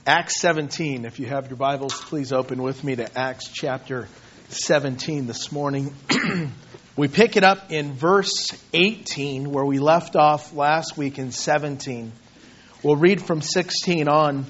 Acts 17. If you have your Bibles, please open with me to Acts chapter 17 this morning. We pick it up in verse 18 where we left off last week in 17. We'll read from 16 on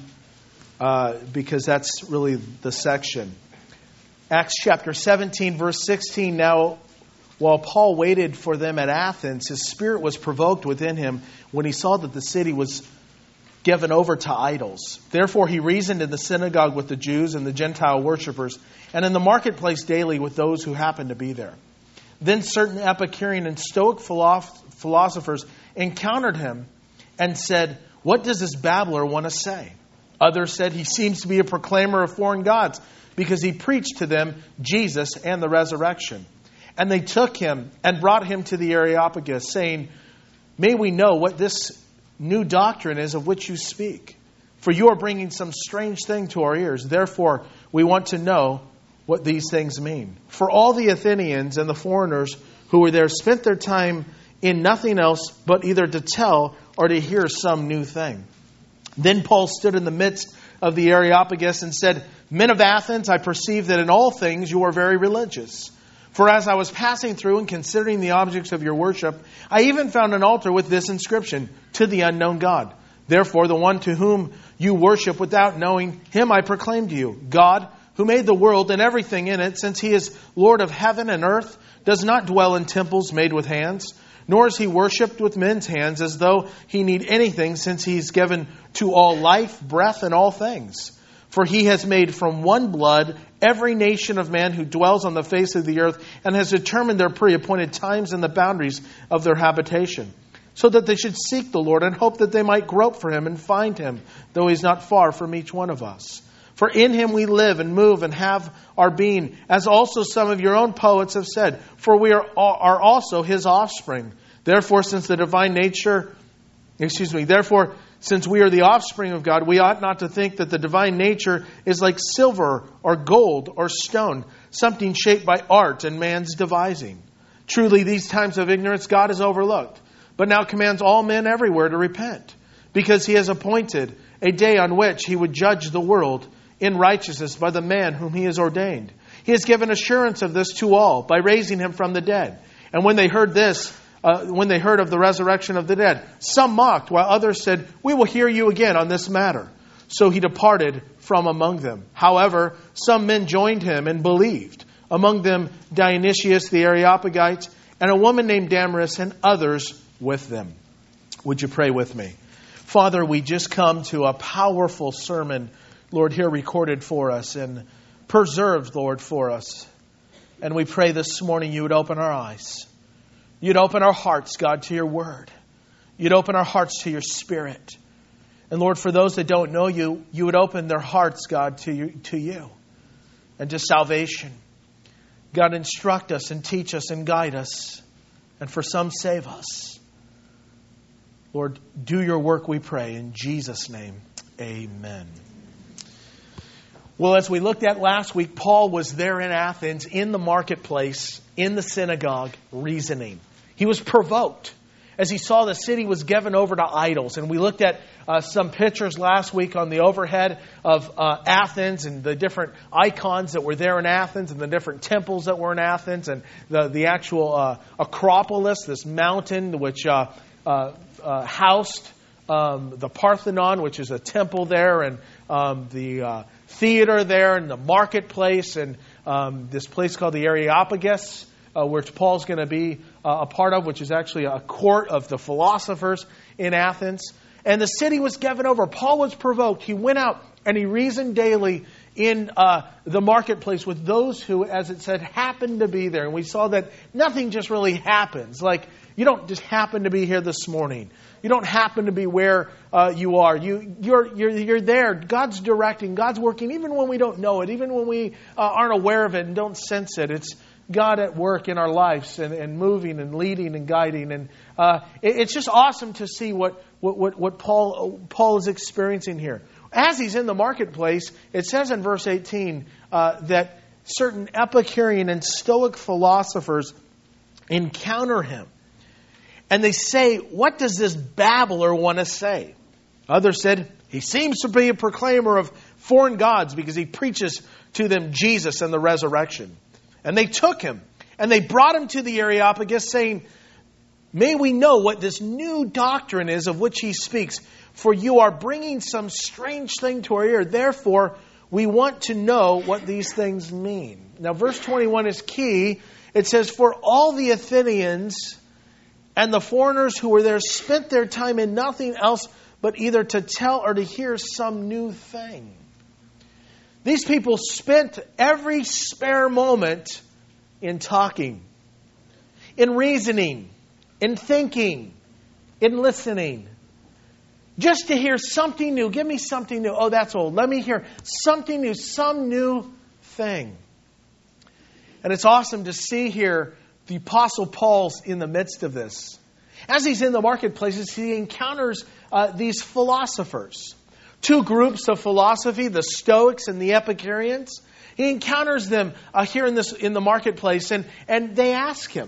because that's really the section. Acts chapter 17 verse 16. Now, while Paul waited for them at Athens, his spirit was provoked within him when he saw that the city was given over to idols. Therefore he reasoned in the synagogue with the Jews and the Gentile worshippers, and in the marketplace daily with those who happened to be there. Then certain Epicurean and Stoic philosophers encountered him and said, "What does this babbler want to say?" Others said, "He seems to be a proclaimer of foreign gods, because he preached to them Jesus and the resurrection." And they took him and brought him to the Areopagus, saying, "May we know what this new doctrine is of which you speak? For you are bringing some strange thing to our ears. Therefore, we want to know what these things mean." For all the Athenians and the foreigners who were there spent their time in nothing else but either to tell or to hear some new thing. Then Paul stood in the midst of the Areopagus and said, "Men of Athens, I perceive that in all things you are very religious. For as I was passing through and considering the objects of your worship, I even found an altar with this inscription, 'To the unknown God.' Therefore, the one to whom you worship without knowing him I proclaim to you. God, who made the world and everything in it, since he is Lord of heaven and earth, does not dwell in temples made with hands, nor is he worshipped with men's hands as though he need anything, since he's given to all life, breath, and all things. For he has made from one blood every nation of man who dwells on the face of the earth, and has determined their pre-appointed times and the boundaries of their habitation, so that they should seek the Lord and hope that they might grope for him and find him, though he's not far from each one of us. For in him we live and move and have our being, as also some of your own poets have said, for we are also his offspring. Therefore, since we are the offspring of God, we ought not to think that the divine nature is like silver or gold or stone, something shaped by art and man's devising. Truly, these times of ignorance God has overlooked, but now commands all men everywhere to repent, because he has appointed a day on which he would judge the world in righteousness by the man whom he has ordained. He has given assurance of this to all by raising him from the dead." And when they heard of the resurrection of the dead, some mocked, while others said, "We will hear you again on this matter." So he departed from among them. However, some men joined him and believed, among them Dionysius the Areopagite, and a woman named Damaris, and others with them. Would you pray with me? Father, we just come to a powerful sermon, Lord, here recorded for us and preserved, Lord, for us. And we pray this morning you would open our eyes. You'd open our hearts, God, to your word. You'd open our hearts to your spirit. And Lord, for those that don't know you, you would open their hearts, God, to you and to salvation. God, instruct us and teach us and guide us. And for some, save us. Lord, do your work, we pray. In Jesus' name, amen. Well, as we looked at last week, Paul was there in Athens, in the marketplace, in the synagogue, reasoning. He was provoked as he saw the city was given over to idols. And we looked at some pictures last week on the overhead of Athens and the different icons that were there in Athens and the different temples that were in Athens and the actual Acropolis, this mountain which housed the Parthenon, which is a temple there, and the theater there, and the marketplace, and this place called the Areopagus, which Paul's going to be a part of, which is actually a court of the philosophers in Athens. And the city was given over. Paul was provoked. He went out and he reasoned daily in the marketplace with those who, as it said, happened to be there. And we saw that nothing just really happens. Like, you don't just happen to be here this morning. You don't happen to be where you are. You're there. God's directing. God's working, even when we don't know it, even when we aren't aware of it and don't sense it. It's God at work in our lives and moving and leading and guiding. And it's just awesome to see what Paul is experiencing here. As he's in the marketplace, it says in verse 18 that certain Epicurean and Stoic philosophers encounter him. And they say, "What does this babbler want to say?" Others said, He seems to be a proclaimer of foreign gods because he preaches to them Jesus and the resurrection. And they took him and they brought him to the Areopagus, saying, may we know what this new doctrine is of which he speaks, for you are bringing some strange thing to our ear. Therefore, we want to know what these things mean. Now, verse 21 is key. It says, for all the Athenians and the foreigners who were there spent their time in nothing else but either to tell or to hear some new thing. These people spent every spare moment in talking, in reasoning, in thinking, in listening. Just to hear something new. Give me something new. Oh, that's old. Let me hear something new, some new thing. And it's awesome to see here the Apostle Paul's in the midst of this. As he's in the marketplaces, he encounters these philosophers. Two groups of philosophy, the Stoics and the Epicureans. He encounters them here in the marketplace, and they ask him.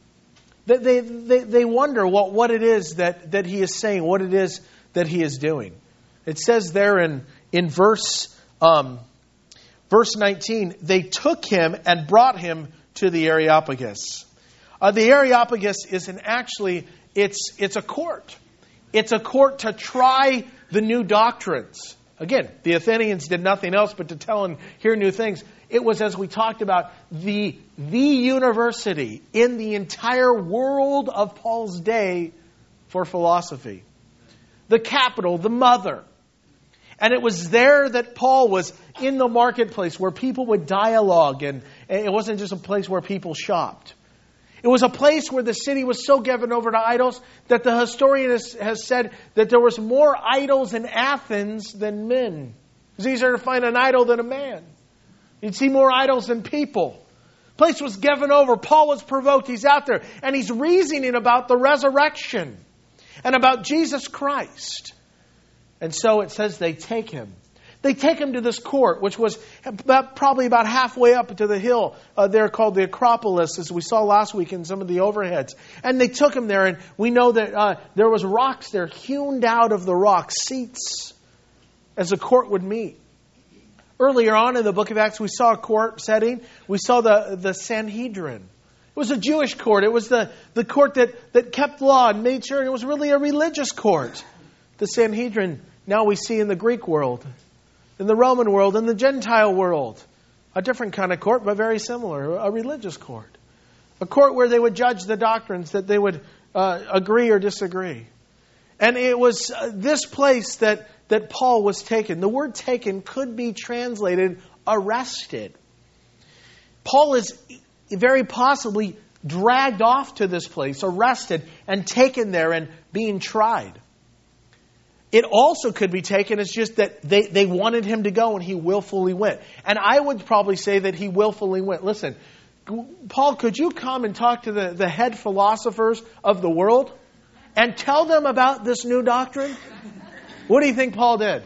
They wonder what it is that he is saying, what it is that he is doing. It says there in verse 19, they took him and brought him to the Areopagus. The Areopagus is it's a court. It's a court to try the new doctrines. Again, the Athenians did nothing else but to tell and hear new things. It was, as we talked about, the university in the entire world of Paul's day for philosophy. The capital, the mother. And it was there that Paul was in the marketplace where people would dialogue, and it wasn't just a place where people shopped. It was a place where the city was so given over to idols that the historian has said that there was more idols in Athens than men. It's easier to find an idol than a man. You'd see more idols than people. The place was given over. Paul was provoked. He's out there and he's reasoning about the resurrection and about Jesus Christ. And so it says they take him. They take him to this court, which was probably about halfway up to the hill there called the Acropolis, as we saw last week in some of the overheads. And they took him there, and we know that there was rocks there hewn out of the rock, seats, as the court would meet. Earlier on in the book of Acts, we saw a court setting. We saw the Sanhedrin. It was a Jewish court. It was the court that kept law and made sure. And it was really a religious court. The Sanhedrin, now we see in the Greek world, in the Roman world, in the Gentile world. A different kind of court, but very similar. A religious court. A court where they would judge the doctrines, that they would agree or disagree. And it was this place that Paul was taken. The word taken could be translated arrested. Paul is very possibly dragged off to this place, arrested, and taken there and being tried. It also could be taken as just that they wanted him to go and he willfully went. And I would probably say that he willfully went. Listen, Paul, could you come and talk to the head philosophers of the world and tell them about this new doctrine? What do you think Paul did?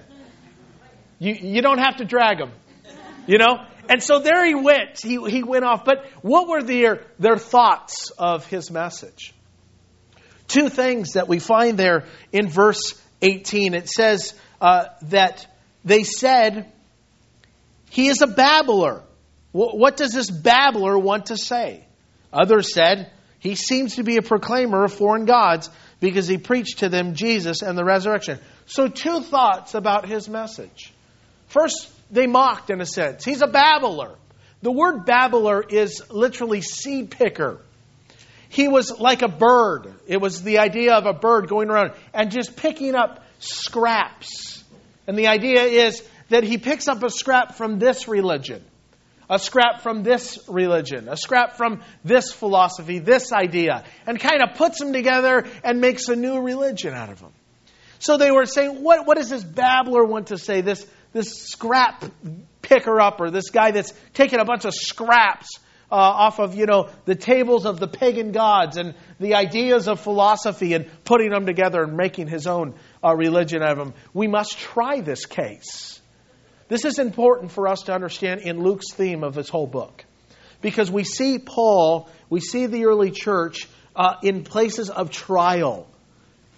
You don't have to drag him, you know? And so there he went. He went off. But what were their thoughts of his message? Two things that we find there in verse 18. It says that they said, he is a babbler. What does this babbler want to say? Others said, he seems to be a proclaimer of foreign gods because he preached to them Jesus and the resurrection. So two thoughts about his message. First, they mocked in a sense. He's a babbler. The word babbler is literally seed picker. He was like a bird. It was the idea of a bird going around and just picking up scraps. And the idea is that he picks up a scrap from this religion, a scrap from this religion, a scrap from this philosophy, this idea, and kind of puts them together and makes a new religion out of them. So they were saying, what does this babbler want to say? This scrap picker-upper, this guy that's taking a bunch of scraps off of, the tables of the pagan gods and the ideas of philosophy and putting them together and making his own religion out of them. We must try this case. This is important for us to understand in Luke's theme of this whole book. Because we see Paul, we see the early church in places of trial.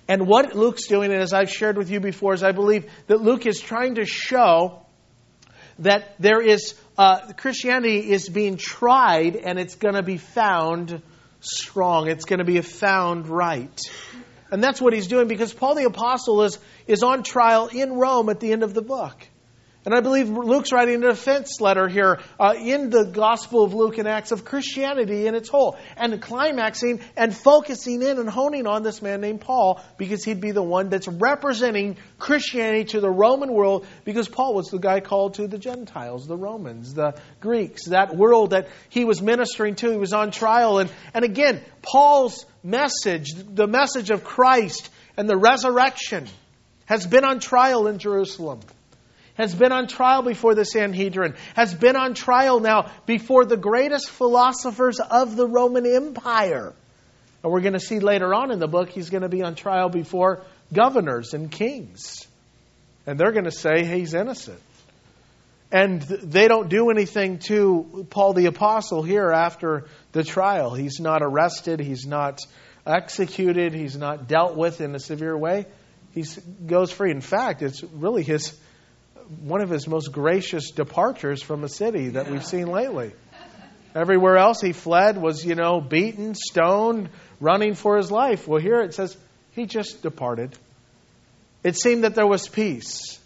And what Luke's doing, and as I've shared with you before, is I believe that Luke is trying to show that there is Christianity is being tried, and it's going to be found strong. It's going to be found right. And that's what he's doing, because Paul the Apostle is on trial in Rome at the end of the book. And I believe Luke's writing a defense letter here in the Gospel of Luke and Acts of Christianity in its whole. And climaxing and focusing in and honing on this man named Paul, because he'd be the one that's representing Christianity to the Roman world, because Paul was the guy called to the Gentiles, the Romans, the Greeks, that world that he was ministering to. He was on trial. And again, Paul's message, the message of Christ and the resurrection, has been on trial in Jerusalem. Has been on trial before the Sanhedrin, has been on trial now before the greatest philosophers of the Roman Empire. And we're going to see later on in the book, he's going to be on trial before governors and kings. And they're going to say, hey, he's innocent. And they don't do anything to Paul the Apostle here after the trial. He's not arrested, he's not executed, he's not dealt with in a severe way. He goes free. In fact, it's really one of his most gracious departures from a city that we've seen lately. Everywhere else he fled was, beaten, stoned, running for his life. Well, here it says he just departed. It seemed that there was peace.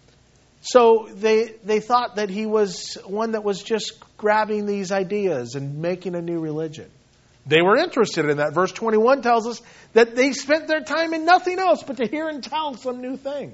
So they thought that he was one that was just grabbing these ideas and making a new religion. They were interested in that. Verse 21 tells us that they spent their time in nothing else but to hear and tell some new thing.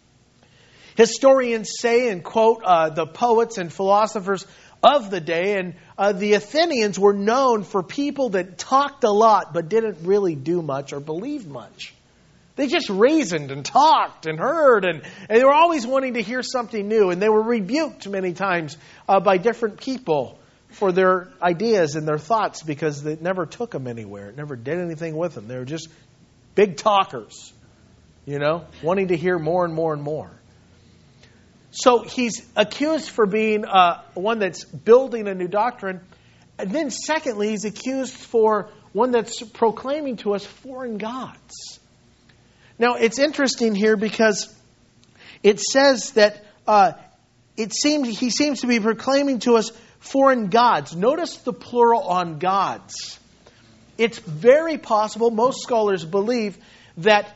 Historians say and quote the poets and philosophers of the day, and the Athenians were known for people that talked a lot but didn't really do much or believe much. They just reasoned and talked and heard, and they were always wanting to hear something new, and they were rebuked many times by different people for their ideas and their thoughts, because it never took them anywhere. It never did anything with them. They were just big talkers, wanting to hear more and more and more. So he's accused for being one that's building a new doctrine. And then secondly, he's accused for one that's proclaiming to us foreign gods. Now, it's interesting here because it says that he seems to be proclaiming to us foreign gods. Notice the plural on gods. It's very possible, most scholars believe, that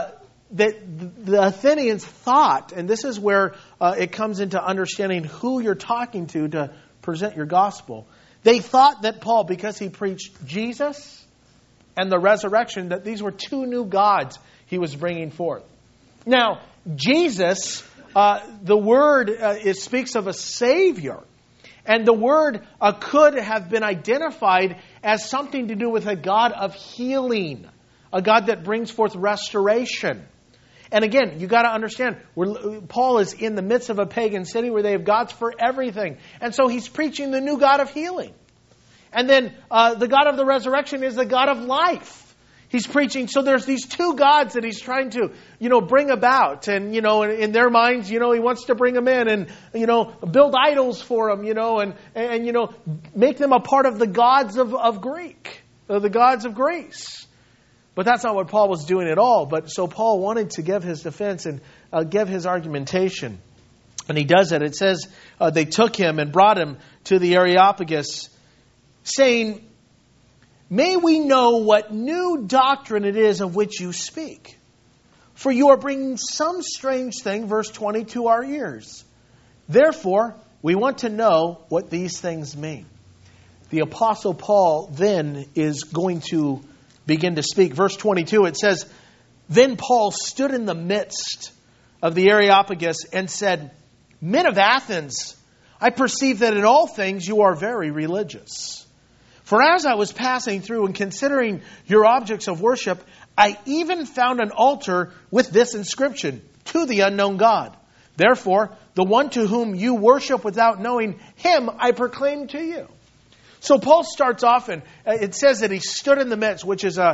the Athenians thought, and this is where it comes into understanding who you're talking to present your gospel. They thought that Paul, because he preached Jesus and the resurrection, that these were two new gods he was bringing forth. Now, Jesus, the word speaks of a Savior. And the word could have been identified as something to do with a God of healing, a God that brings forth restoration. And again, you got to understand, Paul is in the midst of a pagan city where they have gods for everything. And so he's preaching the new God of healing. And then the God of the resurrection is the God of life. He's preaching. So there's these two gods that he's trying to, bring about. And, in their minds, he wants to bring them in and, build idols for them, and make them a part of the gods of Greek, the gods of Greece. But that's not what Paul was doing at all. But so Paul wanted to give his defense and give his argumentation. And he does it. It says they took him and brought him to the Areopagus, saying, "May we know what new doctrine it is of which you speak? For you are bringing some strange thing," verse 20, "to our ears. Therefore, we want to know what these things mean." The Apostle Paul then is going to begin to speak. Verse 22, it says, "Then Paul stood in the midst of the Areopagus and said, 'Men of Athens, I perceive that in all things you are very religious. For as I was passing through and considering your objects of worship, I even found an altar with this inscription, to the unknown God. Therefore, the one to whom you worship without knowing, him I proclaim to you.'" So Paul starts off, and it says that he stood in the midst, which is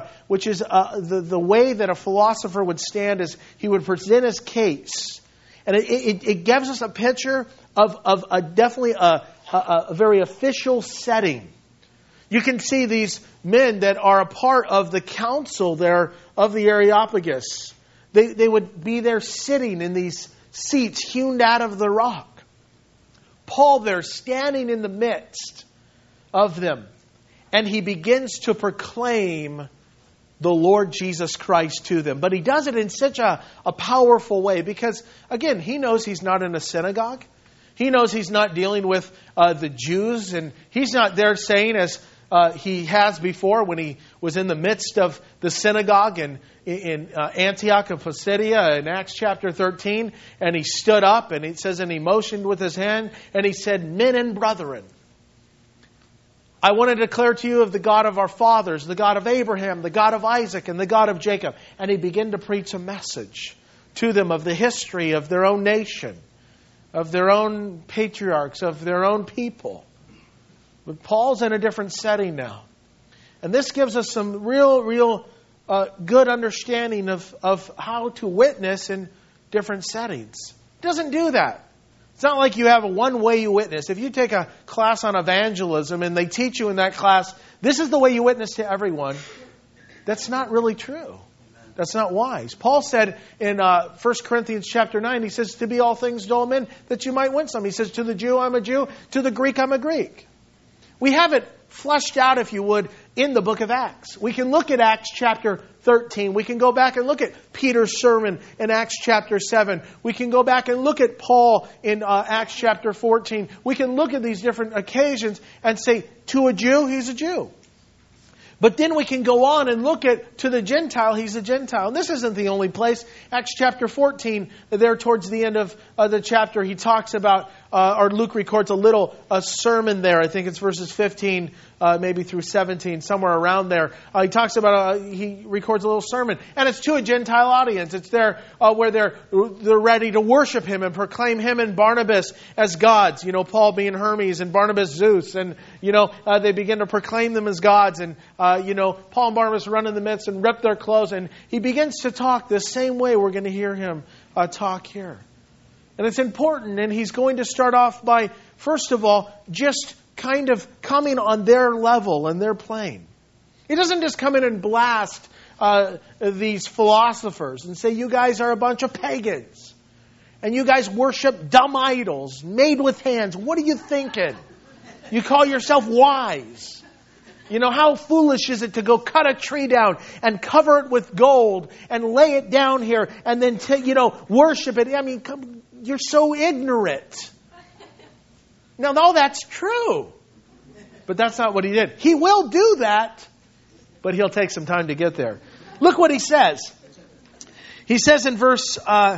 the way that a philosopher would stand, is he would present his case. And it gives us a picture of definitely a very official setting. You can see these men that are a part of the council there of the Areopagus. They would be there sitting in these seats hewn out of the rock. Paul there standing in the midst of them. And he begins to proclaim the Lord Jesus Christ to them. But he does it in such a powerful way because, again, he knows he's not in a synagogue. He knows he's not dealing with the Jews. And he's not there saying, as he has before when he was in the midst of the synagogue in Antioch of Pisidia in Acts chapter 13. And he stood up and it says, and he motioned with his hand and he said, "Men and brethren, I want to declare to you of the God of our fathers, the God of Abraham, the God of Isaac, and the God of Jacob." And he began to preach a message to them of the history of their own nation, of their own patriarchs, of their own people. But Paul's in a different setting now. And this gives us some real good understanding of how to witness in different settings. It doesn't do that. It's not like you have a one way you witness. If you take a class on evangelism and they teach you in that class, this is the way you witness to everyone, that's not really true. That's not wise. Paul said in 1 Corinthians chapter 9, he says, "To be all things to all men, that you might win some." He says, "To the Jew, I'm a Jew. To the Greek, I'm a Greek." We have it fleshed out, if you would, in the book of Acts. We can look at Acts chapter 13. We can go back and look at Peter's sermon in Acts chapter 7. We can go back and look at Paul in Acts chapter 14. We can look at these different occasions and say, to a Jew, he's a Jew. But then we can go on and look at, to the Gentile, he's a Gentile. And this isn't the only place. Acts chapter 14, there towards the end of the chapter, he talks about, or Luke records a sermon there. I think it's verses 15, maybe through 17, somewhere around there. He talks about, he records a little sermon. And it's to a Gentile audience. It's there where they're ready to worship him and proclaim him and Barnabas as gods. You know, Paul being Hermes and Barnabas Zeus. And, they begin to proclaim them as gods. And, Paul and Barnabas run in the midst and rip their clothes. And he begins to talk the same way we're going to hear him talk here. And it's important. And he's going to start off by, first of all, just kind of coming on their level and their plane. He doesn't just come in and blast these philosophers and say, "You guys are a bunch of pagans. And you guys worship dumb idols made with hands. What are you thinking? You call yourself wise. How foolish is it to go cut a tree down and cover it with gold and lay it down here and then, worship it? I mean, you're so ignorant." Now, all that's true. But that's not what he did. He will do that, but he'll take some time to get there. Look what he says. He says in verse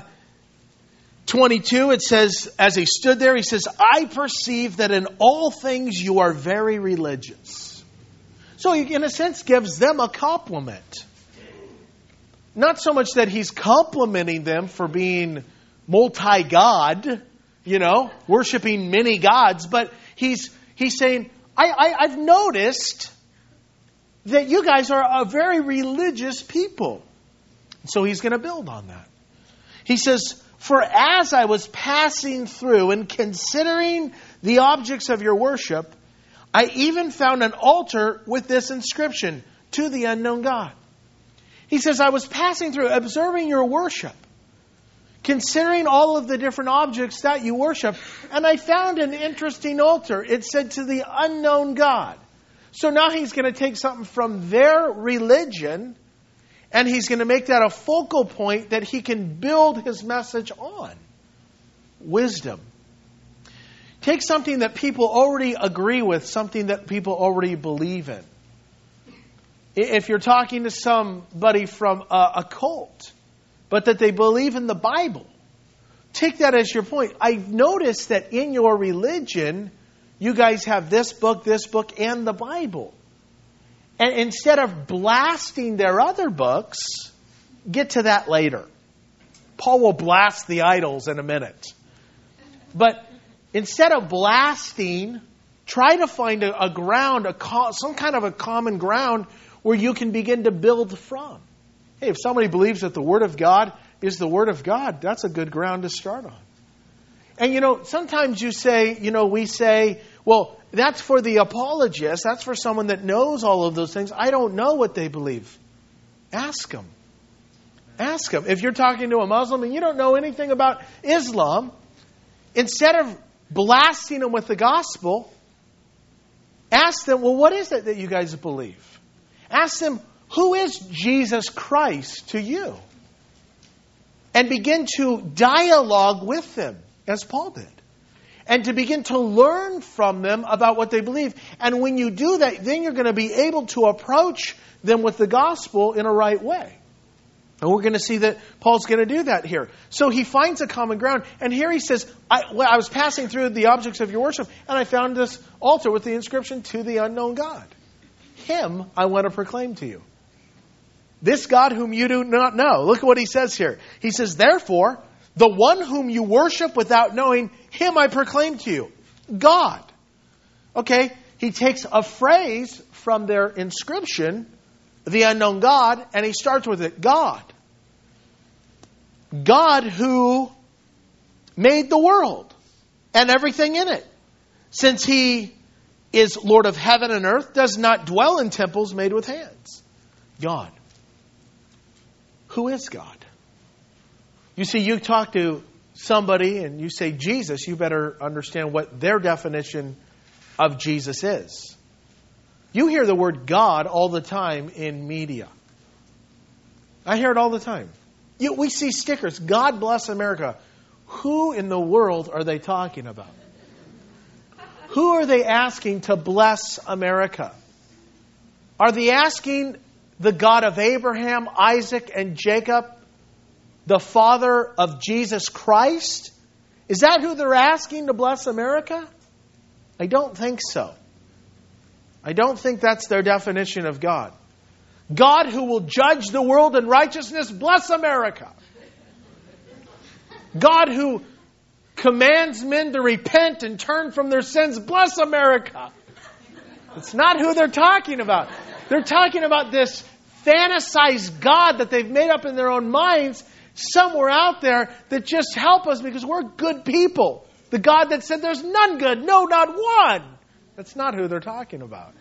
22, it says, as he stood there, he says, "I perceive that in all things you are very religious." So he, in a sense, gives them a compliment. Not so much that he's complimenting them for being multi-God, worshiping many gods, but he's saying, I've noticed that you guys are a very religious people. So he's going to build on that. He says, "For as I was passing through and considering the objects of your worship, I even found an altar with this inscription, 'To the unknown God.'" He says, I was passing through, observing your worship, considering all of the different objects that you worship, and I found an interesting altar. It said, "To the unknown God." So now he's going to take something from their religion, and he's going to make that a focal point that he can build his message on. Wisdom. Take something that people already agree with, something that people already believe in. If you're talking to somebody from a cult, but that they believe in the Bible, take that as your point. I've noticed that in your religion, you guys have this book, and the Bible. And instead of blasting their other books, get to that later. Paul will blast the idols in a minute. But instead of blasting, try to find a ground, some kind of a common ground where you can begin to build from. Hey, if somebody believes that the Word of God is the Word of God, that's a good ground to start on. And sometimes you say, we say, Well, that's for the apologist. That's for someone that knows all of those things. I don't know what they believe. Ask them. Ask them. If you're talking to a Muslim and you don't know anything about Islam, instead of blasting them with the gospel, ask them, well, what is it that you guys believe? Ask them, who is Jesus Christ to you? And begin to dialogue with them, as Paul did. And to begin to learn from them about what they believe. And when you do that, then you're going to be able to approach them with the gospel in a right way. And we're going to see that Paul's going to do that here. So he finds a common ground. And here he says, I was passing through the objects of your worship, and I found this altar with the inscription, to the unknown God. Him I want to proclaim to you. This God whom you do not know. Look at what he says here. He says, therefore, the one whom you worship without knowing, him I proclaim to you. God. Okay, he takes a phrase from their inscription, the unknown God, and he starts with it. God. God who made the world and everything in it. Since he is Lord of heaven and earth, does not dwell in temples made with hands. God. Who is God? You see, you talk to somebody and you say Jesus, you better understand what their definition of Jesus is. You hear the word God all the time in media. I hear it all the time. We see stickers, God bless America. Who in the world are they talking about? Who are they asking to bless America? Are they asking the God of Abraham, Isaac, and Jacob, the Father of Jesus Christ? Is that who they're asking to bless America? I don't think so. I don't think that's their definition of God. God who will judge the world in righteousness, bless America. God who commands men to repent and turn from their sins, bless America. It's not who they're talking about. They're talking about this fantasized God that they've made up in their own minds somewhere out there that just help us because we're good people. The God that said there's none good, no, not one. That's not who they're talking about.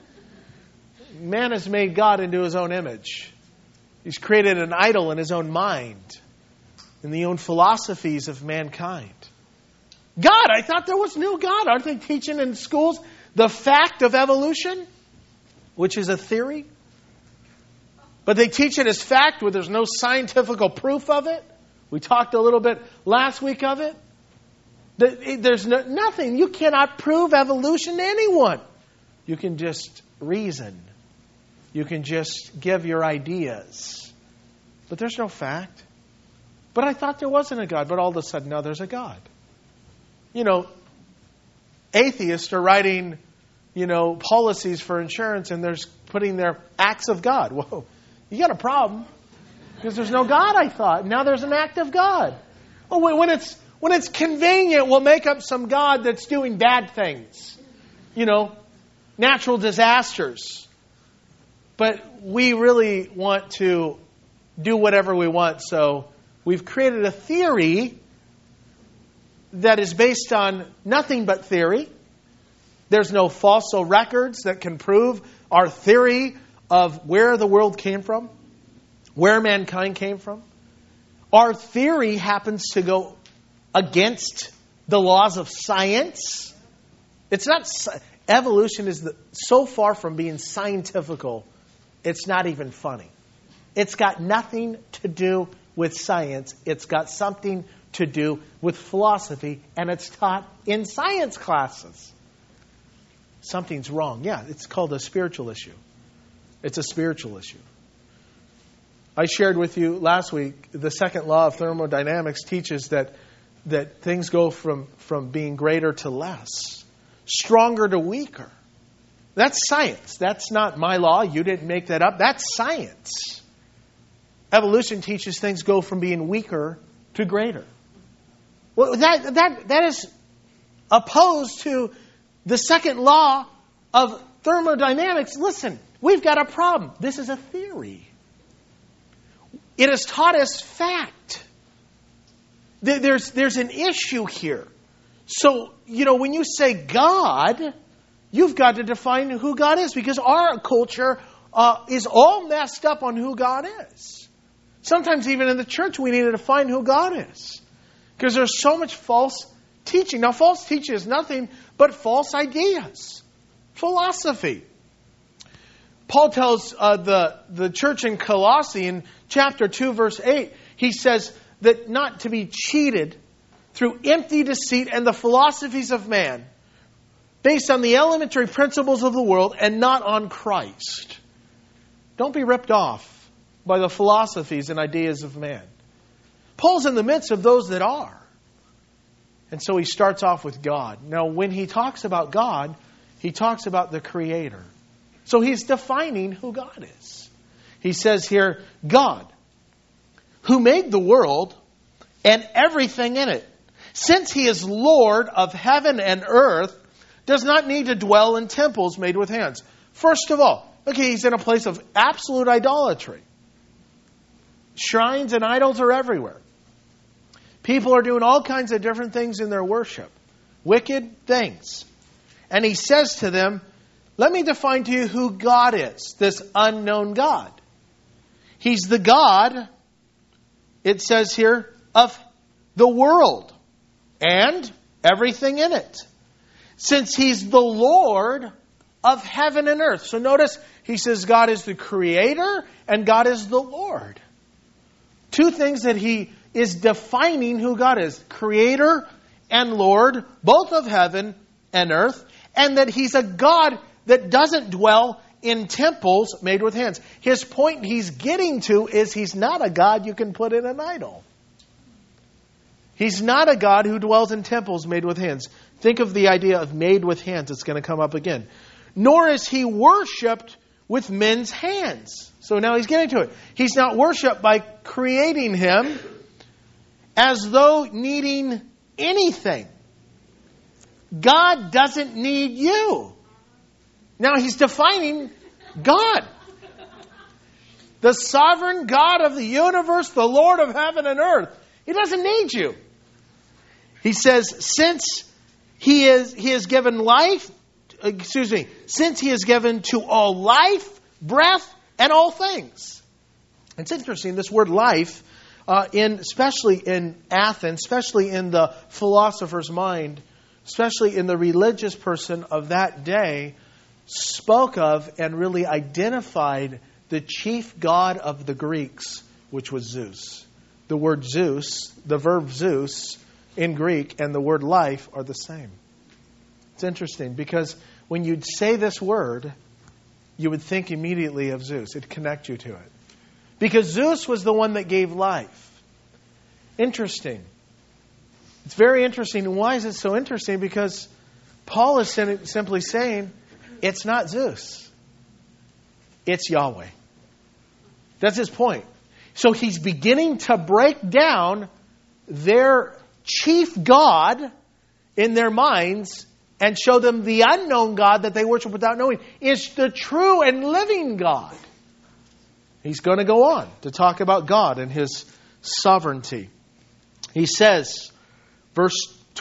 Man has made God into his own image. He's created an idol in his own mind, in the own philosophies of mankind. God, I thought there was no God. Aren't they teaching in schools the fact of evolution, which is a theory? But they teach it as fact where there's no scientific proof of it. We talked a little bit last week of it. There's nothing. You cannot prove evolution to anyone. You can just reason. You can just give your ideas. But there's no fact. But I thought there wasn't a God. But all of a sudden, now there's a God. You know, atheists are writing, policies for insurance and they're putting their acts of God. Whoa, you got a problem. Because there's no God, I thought. Now there's an act of God. Oh, wait, when it's convenient, we'll make up some God that's doing bad things. Natural disasters. But we really want to do whatever we want. So we've created a theory that is based on nothing but theory. There's no fossil records that can prove our theory of where the world came from, where mankind came from. Our theory happens to go against the laws of science. It's not evolution is so far from being scientifical, it's not even funny. It's got nothing to do with science. It's got something to do with philosophy, and it's taught in science classes. Something's wrong. Yeah, it's called a spiritual issue. It's a spiritual issue. I shared with you last week, the second law of thermodynamics teaches that things go from being greater to less, stronger to weaker. That's science. That's not my law. You didn't make that up. That's science. Evolution teaches things go from being weaker to greater. Well, that is opposed to the second law of thermodynamics. Listen, we've got a problem. This is a theory. It is taught as fact. There's an issue here. So, when you say God, you've got to define who God is, because our culture is all messed up on who God is. Sometimes even in the church we need to define who God is, because there's so much false teaching. Now, false teaching is nothing but false ideas, philosophy. Paul tells the church in Colossae in chapter 2, verse 8, he says that not to be cheated through empty deceit and the philosophies of man, based on the elementary principles of the world and not on Christ. Don't be ripped off by the philosophies and ideas of man. Paul's in the midst of those that are. And so he starts off with God. Now, when he talks about God, he talks about the Creator. So he's defining who God is. He says here, God, who made the world and everything in it, since He is Lord of heaven and earth, does not need to dwell in temples made with hands. First of all, okay, He's in a place of absolute idolatry. Shrines and idols are everywhere. People are doing all kinds of different things in their worship. Wicked things. And He says to them, let me define to you who God is, this unknown God. He's the God, it says here, of the world and everything in it. Since He's the Lord of heaven and earth. So notice, He says God is the Creator and God is the Lord. Two things that He is defining who God is. Creator and Lord, both of heaven and earth. And that He's a God that doesn't dwell in temples made with hands. His point He's getting to is He's not a God you can put in an idol. He's not a God who dwells in temples made with hands. Think of the idea of made with hands. It's going to come up again. Nor is He worshipped with men's hands. So now He's getting to it. He's not worshipped by creating Him as though needing anything. God doesn't need you. Now He's defining God. The sovereign God of the universe, the Lord of heaven and earth. He doesn't need you. He says, since He has given life, since He has given to all life, breath, and all things. It's interesting, this word life, especially in Athens, especially in the philosopher's mind, especially in the religious person of that day, spoke of and really identified the chief god of the Greeks, which was Zeus. The word Zeus, the verb Zeus in Greek, and the word life are the same. It's interesting because when you'd say this word, you would think immediately of Zeus. It'd connect you to it. Because Zeus was the one that gave life. Interesting. It's very interesting. And why is it so interesting? Because Paul is simply saying, it's not Zeus. It's Yahweh. That's his point. So he's beginning to break down their chief God in their minds and show them the unknown God that they worship without knowing is the true and living God. He's going to go on to talk about God and His sovereignty. He says, verse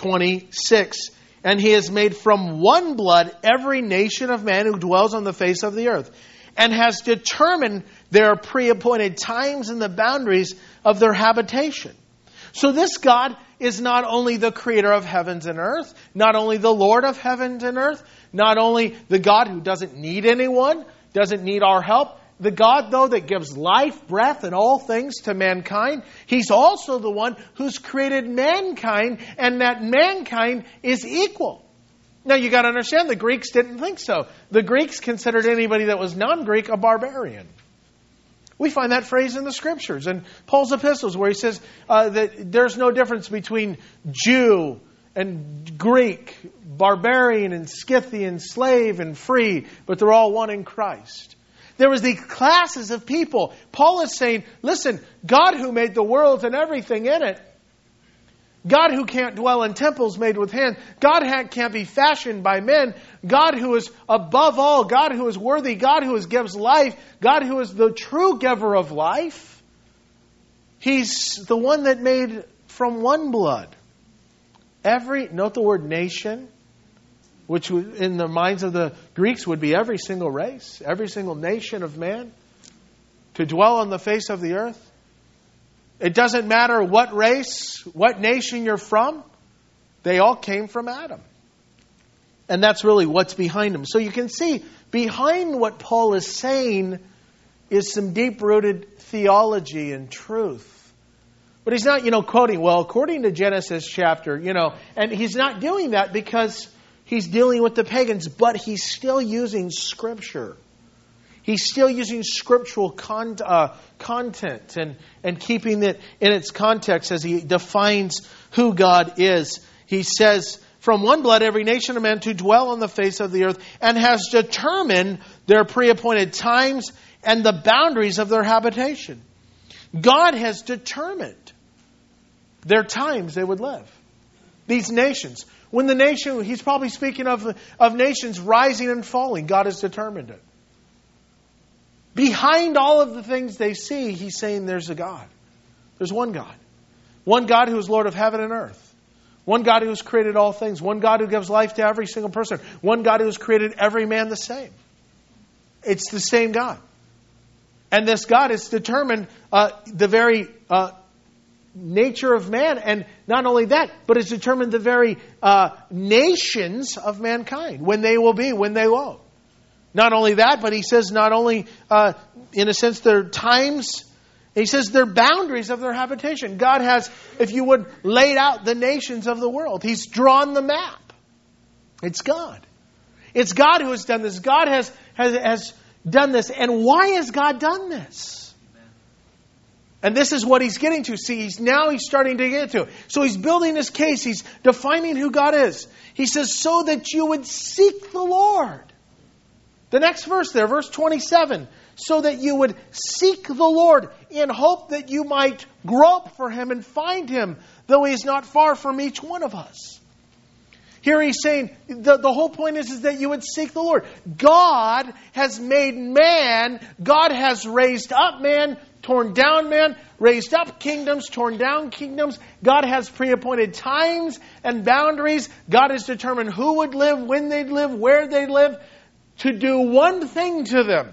26, and He has made from one blood every nation of man who dwells on the face of the earth, and has determined their pre-appointed times and the boundaries of their habitation. So this God is not only the creator of heavens and earth, not only the Lord of heavens and earth, not only the God who doesn't need anyone, doesn't need our help, the God, though, that gives life, breath, and all things to mankind. He's also the one who's created mankind, and that mankind is equal. Now, you got to understand, the Greeks didn't think so. The Greeks considered anybody that was non-Greek a barbarian. We find that phrase in the Scriptures and Paul's epistles where he says that there's no difference between Jew and Greek, barbarian and Scythian, slave and free, but they're all one in Christ. There was these classes of people. Paul is saying, listen, God who made the world and everything in it, God who can't dwell in temples made with hands, God can't be fashioned by men, God who is above all, God who is worthy, God who gives life, God who is the true giver of life. He's the one that made from one blood. Note the word nation, which in the minds of the Greeks would be every single race, every single nation of man, to dwell on the face of the earth. It doesn't matter what race, what nation you're from, they all came from Adam. And that's really what's behind them. So you can see behind what Paul is saying is some deep-rooted theology and truth. But he's not, quoting, well, according to Genesis chapter, and he's not doing that because he's dealing with the pagans, but he's still using Scripture. He's still using scriptural content and keeping it in its context as he defines who God is. He says, from one blood every nation of men to dwell on the face of the earth, and has determined their pre-appointed times and the boundaries of their habitation. God has determined their times they would live. These nations. When the nation, he's probably speaking of nations rising and falling. God has determined it. Behind all of the things they see, he's saying there's a God. There's one God. One God who is Lord of heaven and earth. One God who has created all things. One God who gives life to every single person. One God who has created every man the same. It's the same God. And this God has determined the very nature of man. And not only that, but has determined the very nations of mankind. When they will be, when they won't. Not only that, but he says not only, in a sense, their times, he says their boundaries of their habitation. God has, if you would, laid out the nations of the world. He's drawn the map. It's God. It's God who has done this. God has done this. And why has God done this? And this is what he's getting to. See, he's starting to get to. So he's building his case. He's defining who God is. He says, so that you would seek the Lord. The next verse there, verse 27. So that you would seek the Lord in hope that you might grope for Him and find Him, though He is not far from each one of us. Here he's saying, the whole point is that you would seek the Lord. God has made man. God has raised up man, torn down man, raised up kingdoms, torn down kingdoms. God has pre-appointed times and boundaries. God has determined who would live, when they'd live, where they'd live, to do one thing to them,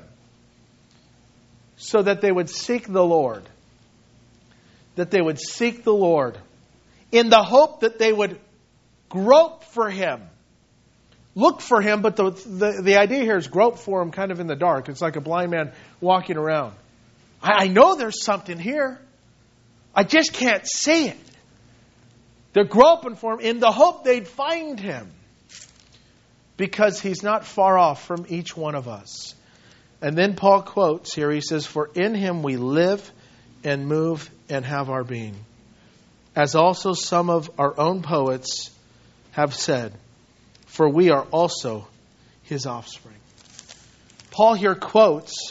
so that they would seek the Lord. That they would seek the Lord in the hope that they would grope for Him. Look for Him, but the idea here is grope for Him kind of in the dark. It's like a blind man walking around. I know there's something here. I just can't see it. They're groping for Him in the hope they'd find Him. Because He's not far off from each one of us. And then Paul quotes here, he says, for in Him we live and move and have our being. As also some of our own poets have said, for we are also His offspring. Paul here quotes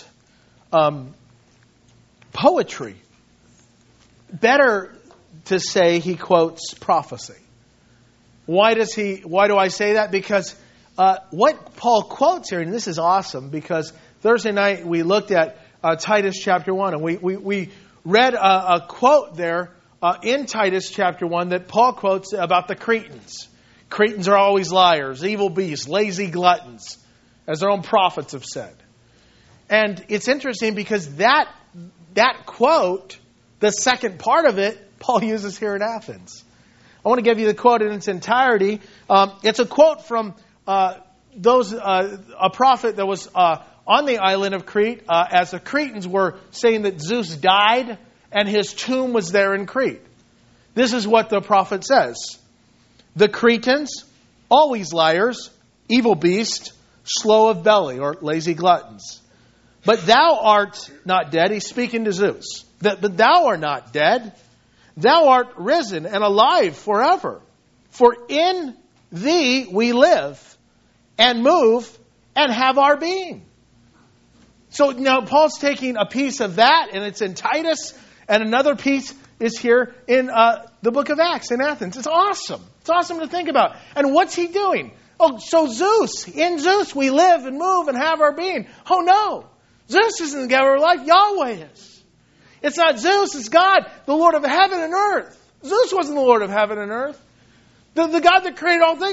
poetry. Better to say he quotes prophecy. Why do I say that? Because what Paul quotes here, and this is awesome, because Thursday night we looked at Titus chapter 1, and we read a quote there in Titus chapter 1 that Paul quotes about the Cretans. Cretans are always liars, evil beasts, lazy gluttons, as their own prophets have said. And it's interesting because that quote, the second part of it, Paul uses here in Athens. I want to give you the quote in its entirety. It's a quote from a prophet that was on the island of Crete, as the Cretans were saying that Zeus died and his tomb was there in Crete. This is what the prophet says. The Cretans, always liars, evil beasts, slow of belly, or lazy gluttons. But thou art not dead. He's speaking to Zeus. But thou art not dead. Thou art risen and alive forever. For in thee we live and move and have our being. So now Paul's taking a piece of that, and it's in Titus, and another piece is here in the book of Acts in Athens. It's awesome. It's awesome to think about. And what's he doing? Oh, so Zeus. In Zeus we live and move and have our being. Oh no. Zeus isn't the giver of life. Yahweh is. It's not Zeus. It's God, the Lord of heaven and earth. Zeus wasn't the Lord of heaven and earth. The God that created all things,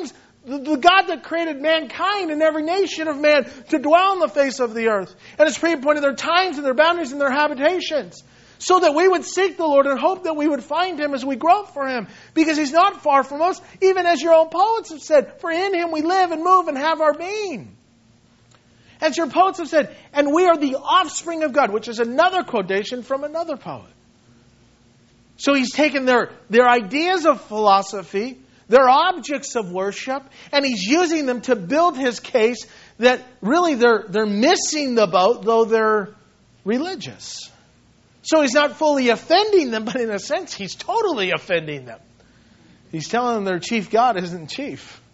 The God that created mankind and every nation of man to dwell on the face of the earth. And has pre-appointed their times and their boundaries and their habitations. So that we would seek the Lord and hope that we would find Him as we grope for Him. Because He's not far from us, even as your own poets have said. For in Him we live and move and have our being. As your poets have said, and we are the offspring of God, which is another quotation from another poet. So He's taken their ideas of philosophy, their objects of worship, and He's using them to build His case that really they're missing the boat, though they're religious. So He's not fully offending them, but in a sense, He's totally offending them. He's telling them their chief God isn't chief,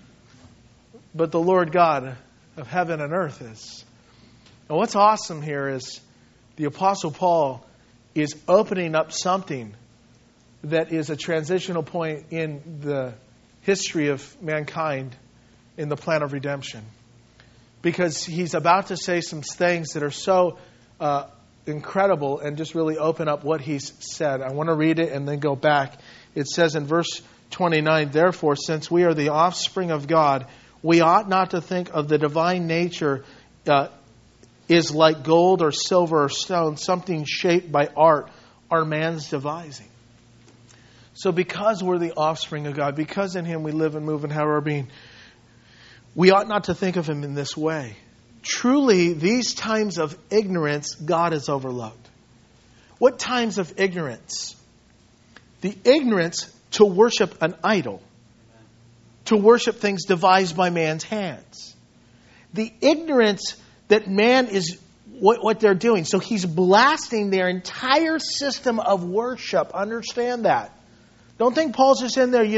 but the Lord God of heaven and earth is. And what's awesome here is the Apostle Paul is opening up something that is a transitional point in the history of mankind in the plan of redemption. Because he's about to say some things that are so incredible and just really open up what he's said. I want to read it and then go back. It says in verse 29, therefore, since we are the offspring of God, we ought not to think of the divine nature is like gold or silver or stone, something shaped by art or man's devising. So because we're the offspring of God, because in Him we live and move and have our being, we ought not to think of Him in this way. Truly, these times of ignorance, God has overlooked. What times of ignorance? The ignorance to worship an idol. To worship things devised by man's hands. The ignorance that man is what they're doing. So he's blasting their entire system of worship. Understand that. Don't think Paul's just in there,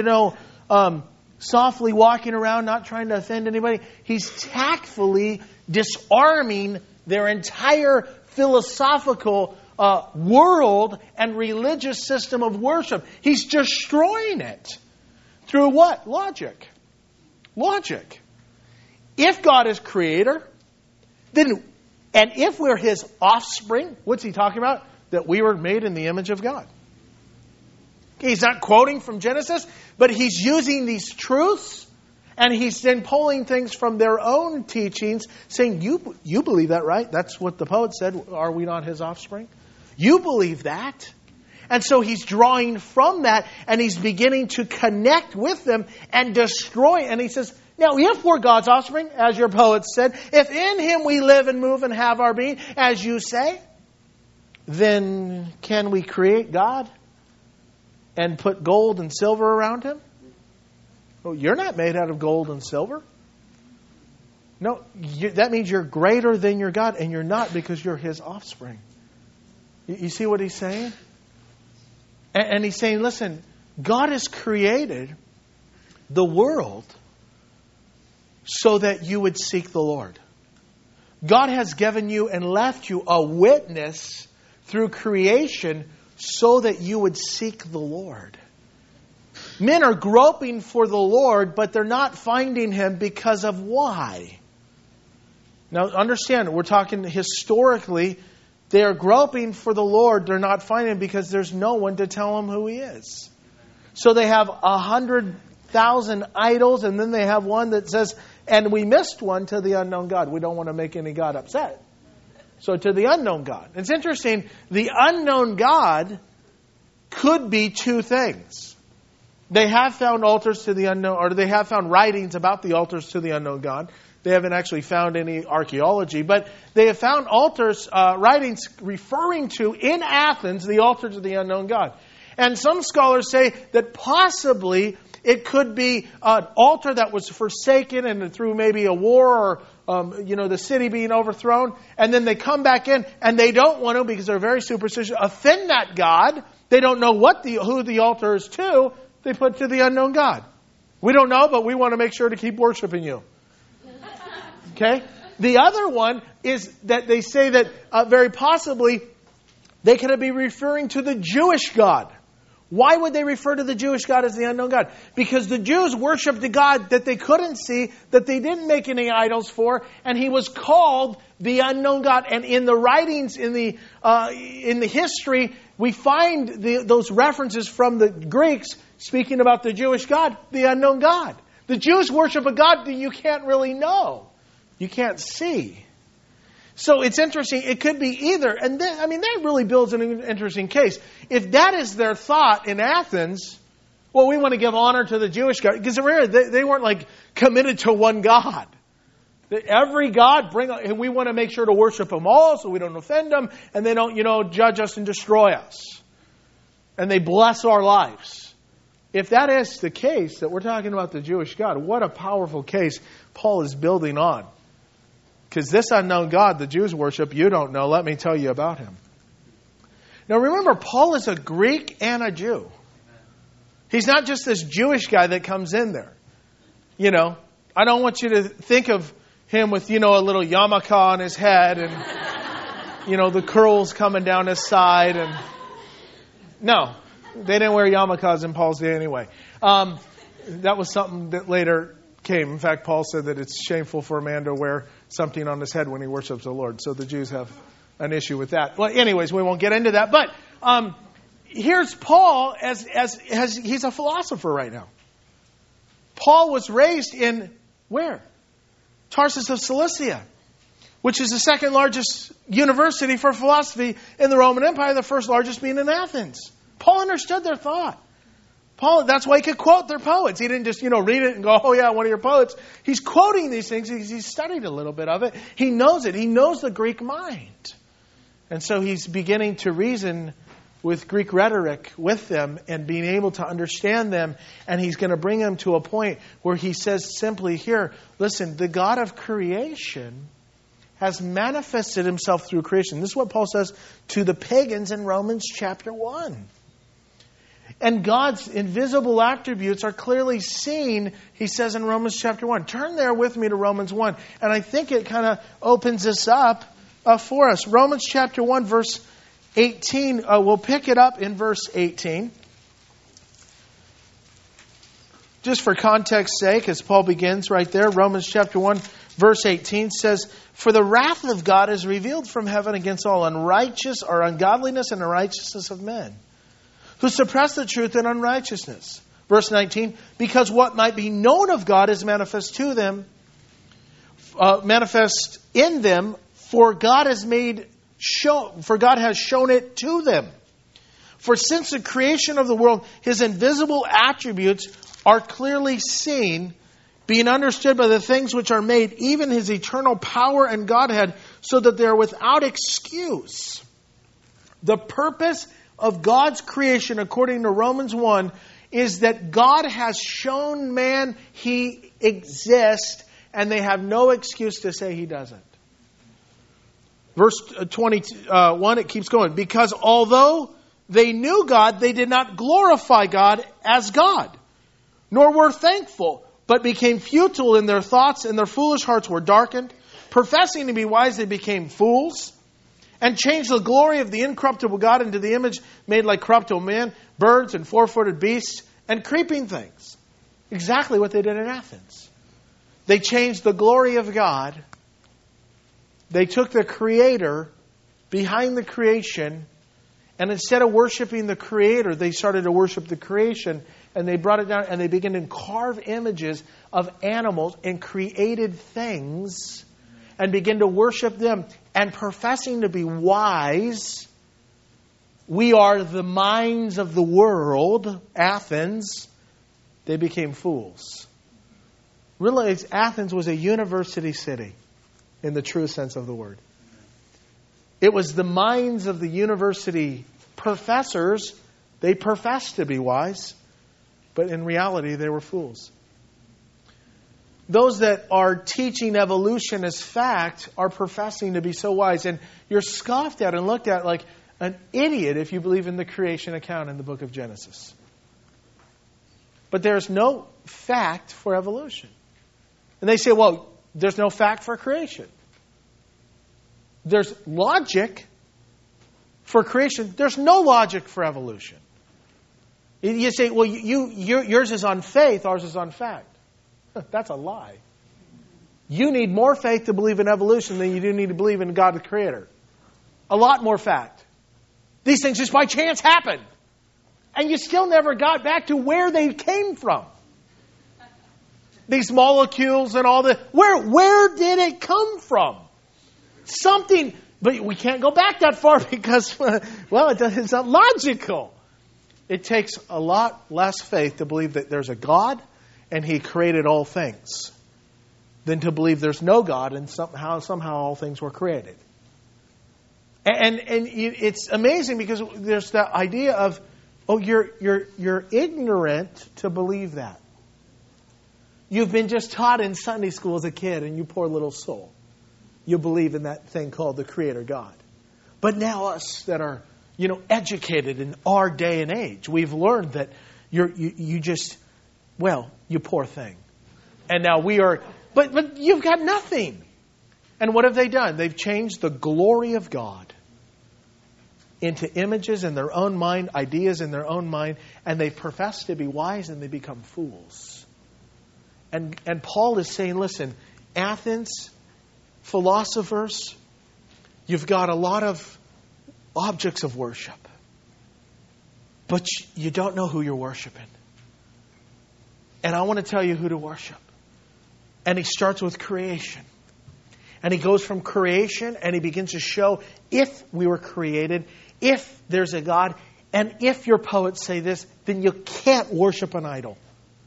softly walking around, not trying to offend anybody. He's tactfully disarming their entire philosophical world and religious system of worship. He's destroying it. Through what? Logic. Logic. If God is creator, then, and if we're His offspring, what's he talking about? That we were made in the image of God. He's not quoting from Genesis, but he's using these truths, and he's then pulling things from their own teachings, saying, you believe that, right? That's what the poet said. Are we not His offspring? You believe that. And so he's drawing from that, and he's beginning to connect with them and destroy. And he says, now if we're God's offspring, as your poet said, if in Him we live and move and have our being, as you say, then can we create God and put gold and silver around Him? Well, you're not made out of gold and silver. No, that means you're greater than your God, and you're not, because you're His offspring. You see what he's saying? And he's saying, listen, God has created the world so that you would seek the Lord. God has given you and left you a witness through creation so that you would seek the Lord. Men are groping for the Lord, but they're not finding Him because of why? Now understand, we're talking historically. They are groping for the Lord. They're not finding Him because there's no one to tell them who He is. So they have 100,000 idols, and then they have one that says, and we missed one, to the unknown God. We don't want to make any God upset. So to the unknown God. It's interesting. The unknown God could be two things. They have found altars to the unknown, or they have found writings about the altars to the unknown God. They haven't actually found any archaeology, but they have found altars, writings referring to, in Athens, the altar to the unknown God. And some scholars say that possibly it could be an altar that was forsaken and through maybe a war or the city being overthrown. And then they come back in and they don't want to, because they're very superstitious, offend that God. They don't know who the altar is to. They put to the unknown God. We don't know, but we want to make sure to keep worshiping you. Okay? The other one is that they say that very possibly they could be referring to the Jewish God. Why would they refer to the Jewish God as the unknown God? Because the Jews worshipped a God that they couldn't see, that they didn't make any idols for, and He was called the unknown God. And in the writings, in the history, we find those references from the Greeks speaking about the Jewish God, the unknown God. The Jews worship a God that you can't really know. You can't see. So it's interesting. It could be either. And then, that really builds an interesting case. If that is their thought in Athens, well, we want to give honor to the Jewish God. Because they weren't committed to one God. Every God, and we want to make sure to worship them all so we don't offend them. And they don't, judge us and destroy us. And they bless our lives. If that is the case, that we're talking about the Jewish God, what a powerful case Paul is building on. Because this unknown God the Jews worship, you don't know. Let me tell you about him. Now remember, Paul is a Greek and a Jew. He's not just this Jewish guy that comes in there. I don't want you to think of him with, a little yarmulke on his head and, the curls coming down his side. And no, they didn't wear yarmulkes in Paul's day anyway. That was something that later came. In fact, Paul said that it's shameful for a man to wear something on his head when he worships the Lord. So the Jews have an issue with that. Well, anyways, we won't get into that. But here's Paul as he's a philosopher right now. Paul was raised in where? Tarsus of Cilicia, which is the second largest university for philosophy in the Roman Empire, the first largest being in Athens. Paul understood their thought. That's why he could quote their poets. He didn't just, read it and go, oh yeah, one of your poets. He's quoting these things because he's studied a little bit of it. He knows it. He knows the Greek mind. And so he's beginning to reason with Greek rhetoric with them and being able to understand them. And he's going to bring them to a point where he says simply here, listen, the God of creation has manifested himself through creation. This is what Paul says to the pagans in Romans chapter 1. And God's invisible attributes are clearly seen, he says in Romans chapter 1. Turn there with me to Romans 1. And I think it kind of opens this up for us. Romans chapter 1, verse 18. We'll pick it up in verse 18. Just for context's sake, as Paul begins right there, Romans chapter 1, verse 18 says, for the wrath of God is revealed from heaven against all ungodliness and unrighteousness of men, who suppress the truth in unrighteousness. Verse 19, because what might be known of God is manifest in them, for God has shown it to them. For since the creation of the world, his invisible attributes are clearly seen, being understood by the things which are made, even his eternal power and Godhead, so that they are without excuse. The purpose of God's creation, according to Romans 1, is that God has shown man he exists, and they have no excuse to say he doesn't. Verse 21, it keeps going. Because although they knew God, they did not glorify God as God, nor were thankful, but became futile in their thoughts, and their foolish hearts were darkened. Professing to be wise, they became fools, and changed the glory of the incorruptible God into the image made like corruptible man, birds and four-footed beasts, and creeping things. Exactly what they did in Athens. They changed the glory of God. They took the Creator behind the creation, and instead of worshiping the Creator, they started to worship the creation, and they brought it down, and they began to carve images of animals and created things, and begin to worship them. And professing to be wise, we are the minds of the world, Athens, they became fools. Realize Athens was a university city in the true sense of the word. It was the minds of the university professors. They professed to be wise, but in reality they were fools. Those that are teaching evolution as fact are professing to be so wise. And you're scoffed at and looked at like an idiot if you believe in the creation account in the book of Genesis. But there's no fact for evolution. And they say, well, there's no fact for creation. There's logic for creation. There's no logic for evolution. You say, well, yours is on faith, ours is on fact. That's a lie. You need more faith to believe in evolution than you do need to believe in God the Creator. A lot more fact. These things just by chance happened. And you still never got back to where they came from. these molecules and all the... Where did it come from? Something... But we can't go back that far because, well, it's not logical. It takes a lot less faith to believe that there's a God and He created all things than to believe there's no God and somehow all things were created. And it's amazing because there's that idea of, oh, you're ignorant to believe that. You've been just taught in Sunday school as a kid, and you poor little soul. You believe in that thing called the Creator God. But now us that are, educated in our day and age, we've learned that you poor thing. And now we are, but you've got nothing. And what have they done? They've changed the glory of God into images in their own mind, ideas in their own mind, and they profess to be wise and they become fools. And Paul is saying, listen, Athens, philosophers, you've got a lot of objects of worship. But you don't know who you're worshiping. And I want to tell you who to worship. And he starts with creation. And he goes from creation and he begins to show if we were created, if there's a God, and if your poets say this, then you can't worship an idol.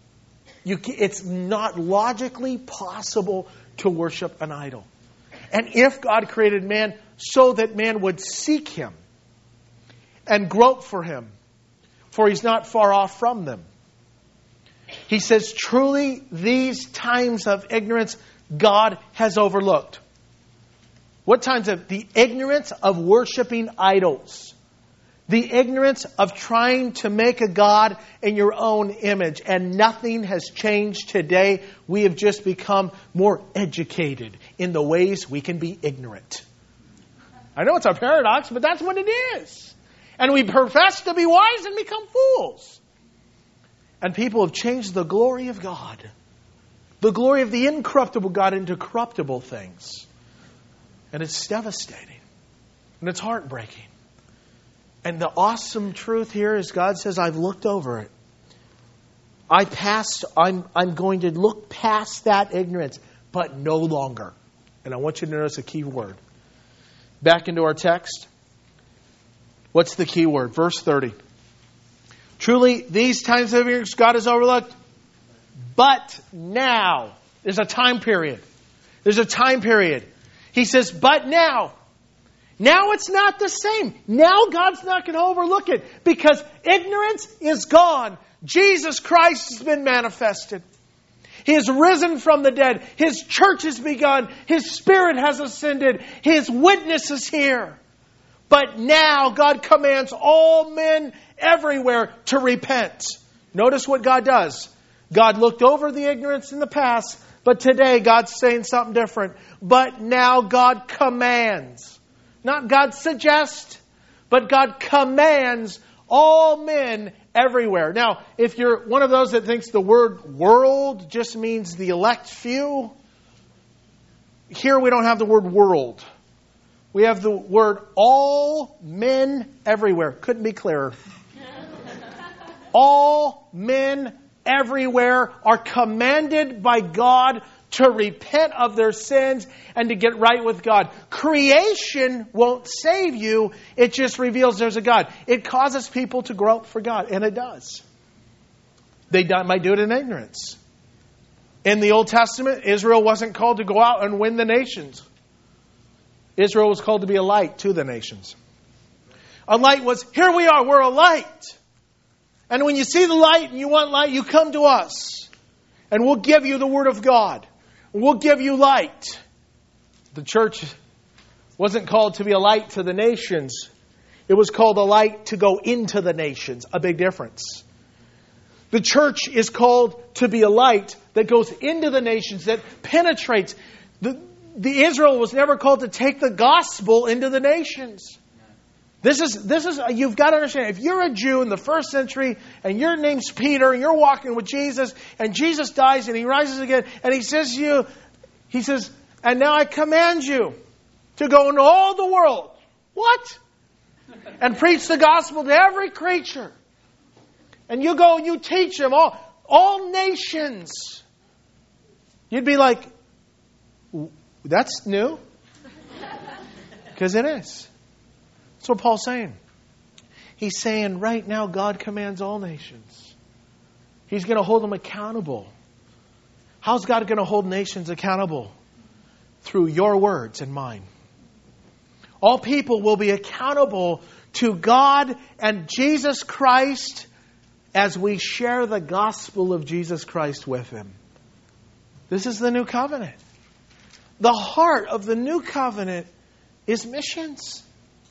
It's not logically possible to worship an idol. And if God created man so that man would seek Him and grope for Him, for He's not far off from them. He says, truly these times of ignorance God has overlooked. What times of the ignorance of worshiping idols? The ignorance of trying to make a God in your own image. And nothing has changed today. We have just become more educated in the ways we can be ignorant. I know it's a paradox, but that's what it is. And we profess to be wise and become fools. And people have changed the glory of God. The glory of the incorruptible God into corruptible things. And it's devastating. And it's heartbreaking. And the awesome truth here is God says, I've looked over it. I'm going to look past that ignorance, but no longer. And I want you to notice a key word. Back into our text. What's the key word? Verse 30. Truly, these times of ignorance God has overlooked. But now. There's a time period. There's a time period. He says, but now. Now it's not the same. Now God's not going to overlook it because ignorance is gone. Jesus Christ has been manifested. He has risen from the dead. His church has begun. His Spirit has ascended. His witness is here. But now God commands all men everywhere to repent. Notice what God does. God looked over the ignorance in the past, but today God's saying something different. But now God commands. Not God suggests, but God commands all men everywhere. Now, if you're one of those that thinks the word world just means the elect few, here we don't have the word world. We have the word all men everywhere. Couldn't be clearer. All men everywhere are commanded by God to repent of their sins and to get right with God. Creation won't save you. It just reveals there's a God. It causes people to grope for God, and it does. They might do it in ignorance. In the Old Testament, Israel wasn't called to go out and win the nations. Israel was called to be a light to the nations. A light was, here we are, we're a light. And when you see the light and you want light, you come to us. And we'll give you the Word of God. We'll give you light. The church wasn't called to be a light to the nations. It was called a light to go into the nations. A big difference. The church is called to be a light that goes into the nations, that penetrates. The Israel was never called to take the gospel into the nations. This is you've got to understand, if you're a Jew in the first century and your name's Peter and you're walking with Jesus and Jesus dies and He rises again and He says to you, He says, and now I command you to go into all the world. What? And preach the gospel to every creature. And you go and you teach them all nations. You'd be like, that's new. Because it is. That's what Paul's saying. He's saying right now God commands all nations. He's going to hold them accountable. How's God going to hold nations accountable? Through your words and mine. All people will be accountable to God and Jesus Christ as we share the gospel of Jesus Christ with them. This is the new covenant. The heart of the new covenant is missions.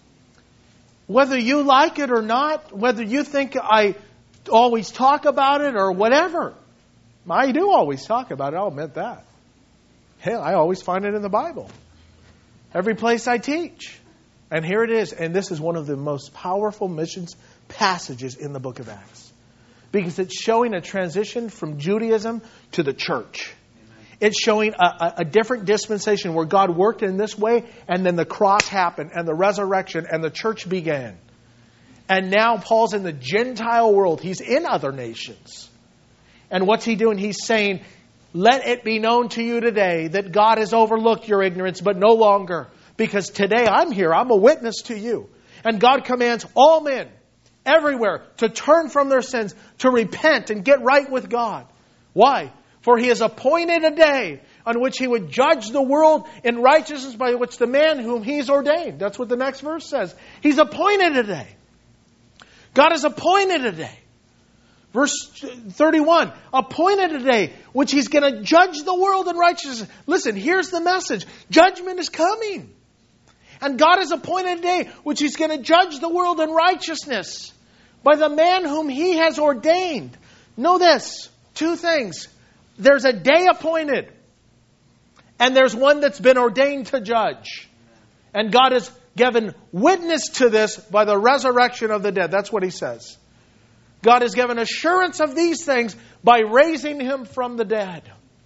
Whether you like it or not, whether you think I always talk about it or whatever. I do always talk about it, I'll admit that. Hell, I always find it in the Bible. Every place I teach. And here it is. And this is one of the most powerful missions passages in the book of Acts. Because it's showing a transition from Judaism to the church. It's showing a different dispensation where God worked in this way, and then the cross happened, and the resurrection, and the church began. And now Paul's in the Gentile world. He's in other nations. And what's he doing? He's saying, let it be known to you today that God has overlooked your ignorance, but no longer. Because today I'm here. I'm a witness to you. And God commands all men everywhere to turn from their sins, to repent and get right with God. Why? For He has appointed a day on which He would judge the world in righteousness by which the man whom He's ordained. That's what the next verse says. He's appointed a day. God has appointed a day. Verse 31, appointed a day which He's going to judge the world in righteousness. Listen, here's the message. Judgment is coming. And God has appointed a day which He's going to judge the world in righteousness by the man whom He has ordained. Know this, two things. There's a day appointed. And there's one that's been ordained to judge. And God has given witness to this by the resurrection of the dead. That's what He says. God has given assurance of these things by raising Him from the dead.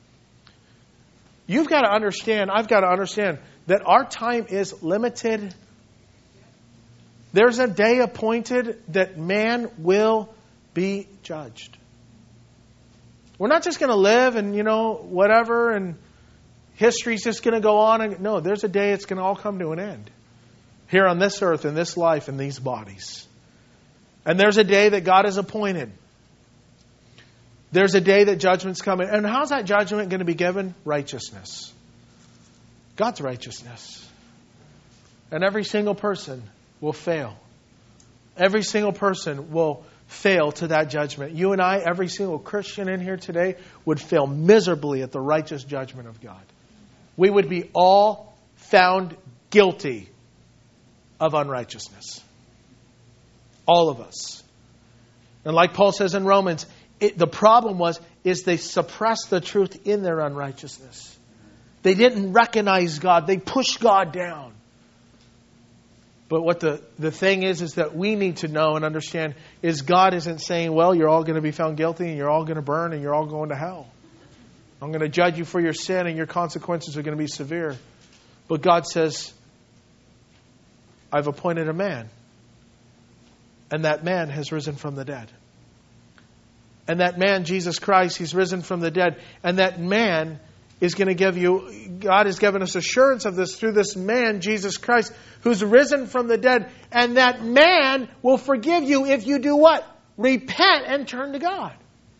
You've got to understand, I've got to understand that our time is limited. There's a day appointed that man will be judged. We're not just going to live and, whatever, and history's just going to go on. No, there's a day it's going to all come to an end. Here on this earth, in this life, in these bodies. And there's a day that God has appointed. There's a day that judgment's coming. And how's that judgment going to be given? Righteousness. God's righteousness. And every single person will fail. Every single person will fail to that judgment. You and I, every single Christian in here today, would fail miserably at the righteous judgment of God. We would be all found guilty of unrighteousness. All of us. And like Paul says in Romans, the problem is they suppressed the truth in their unrighteousness. They didn't recognize God. They pushed God down. But what the thing is that we need to know and understand is God isn't saying, well, you're all going to be found guilty and you're all going to burn and you're all going to hell. I'm going to judge you for your sin and your consequences are going to be severe. But God says, I've appointed a man. And that man has risen from the dead. And that man, Jesus Christ, He's risen from the dead. And that man is going to give you, God has given us assurance of this through this man, Jesus Christ, who's risen from the dead. And that man will forgive you if you do what? Repent and turn to God.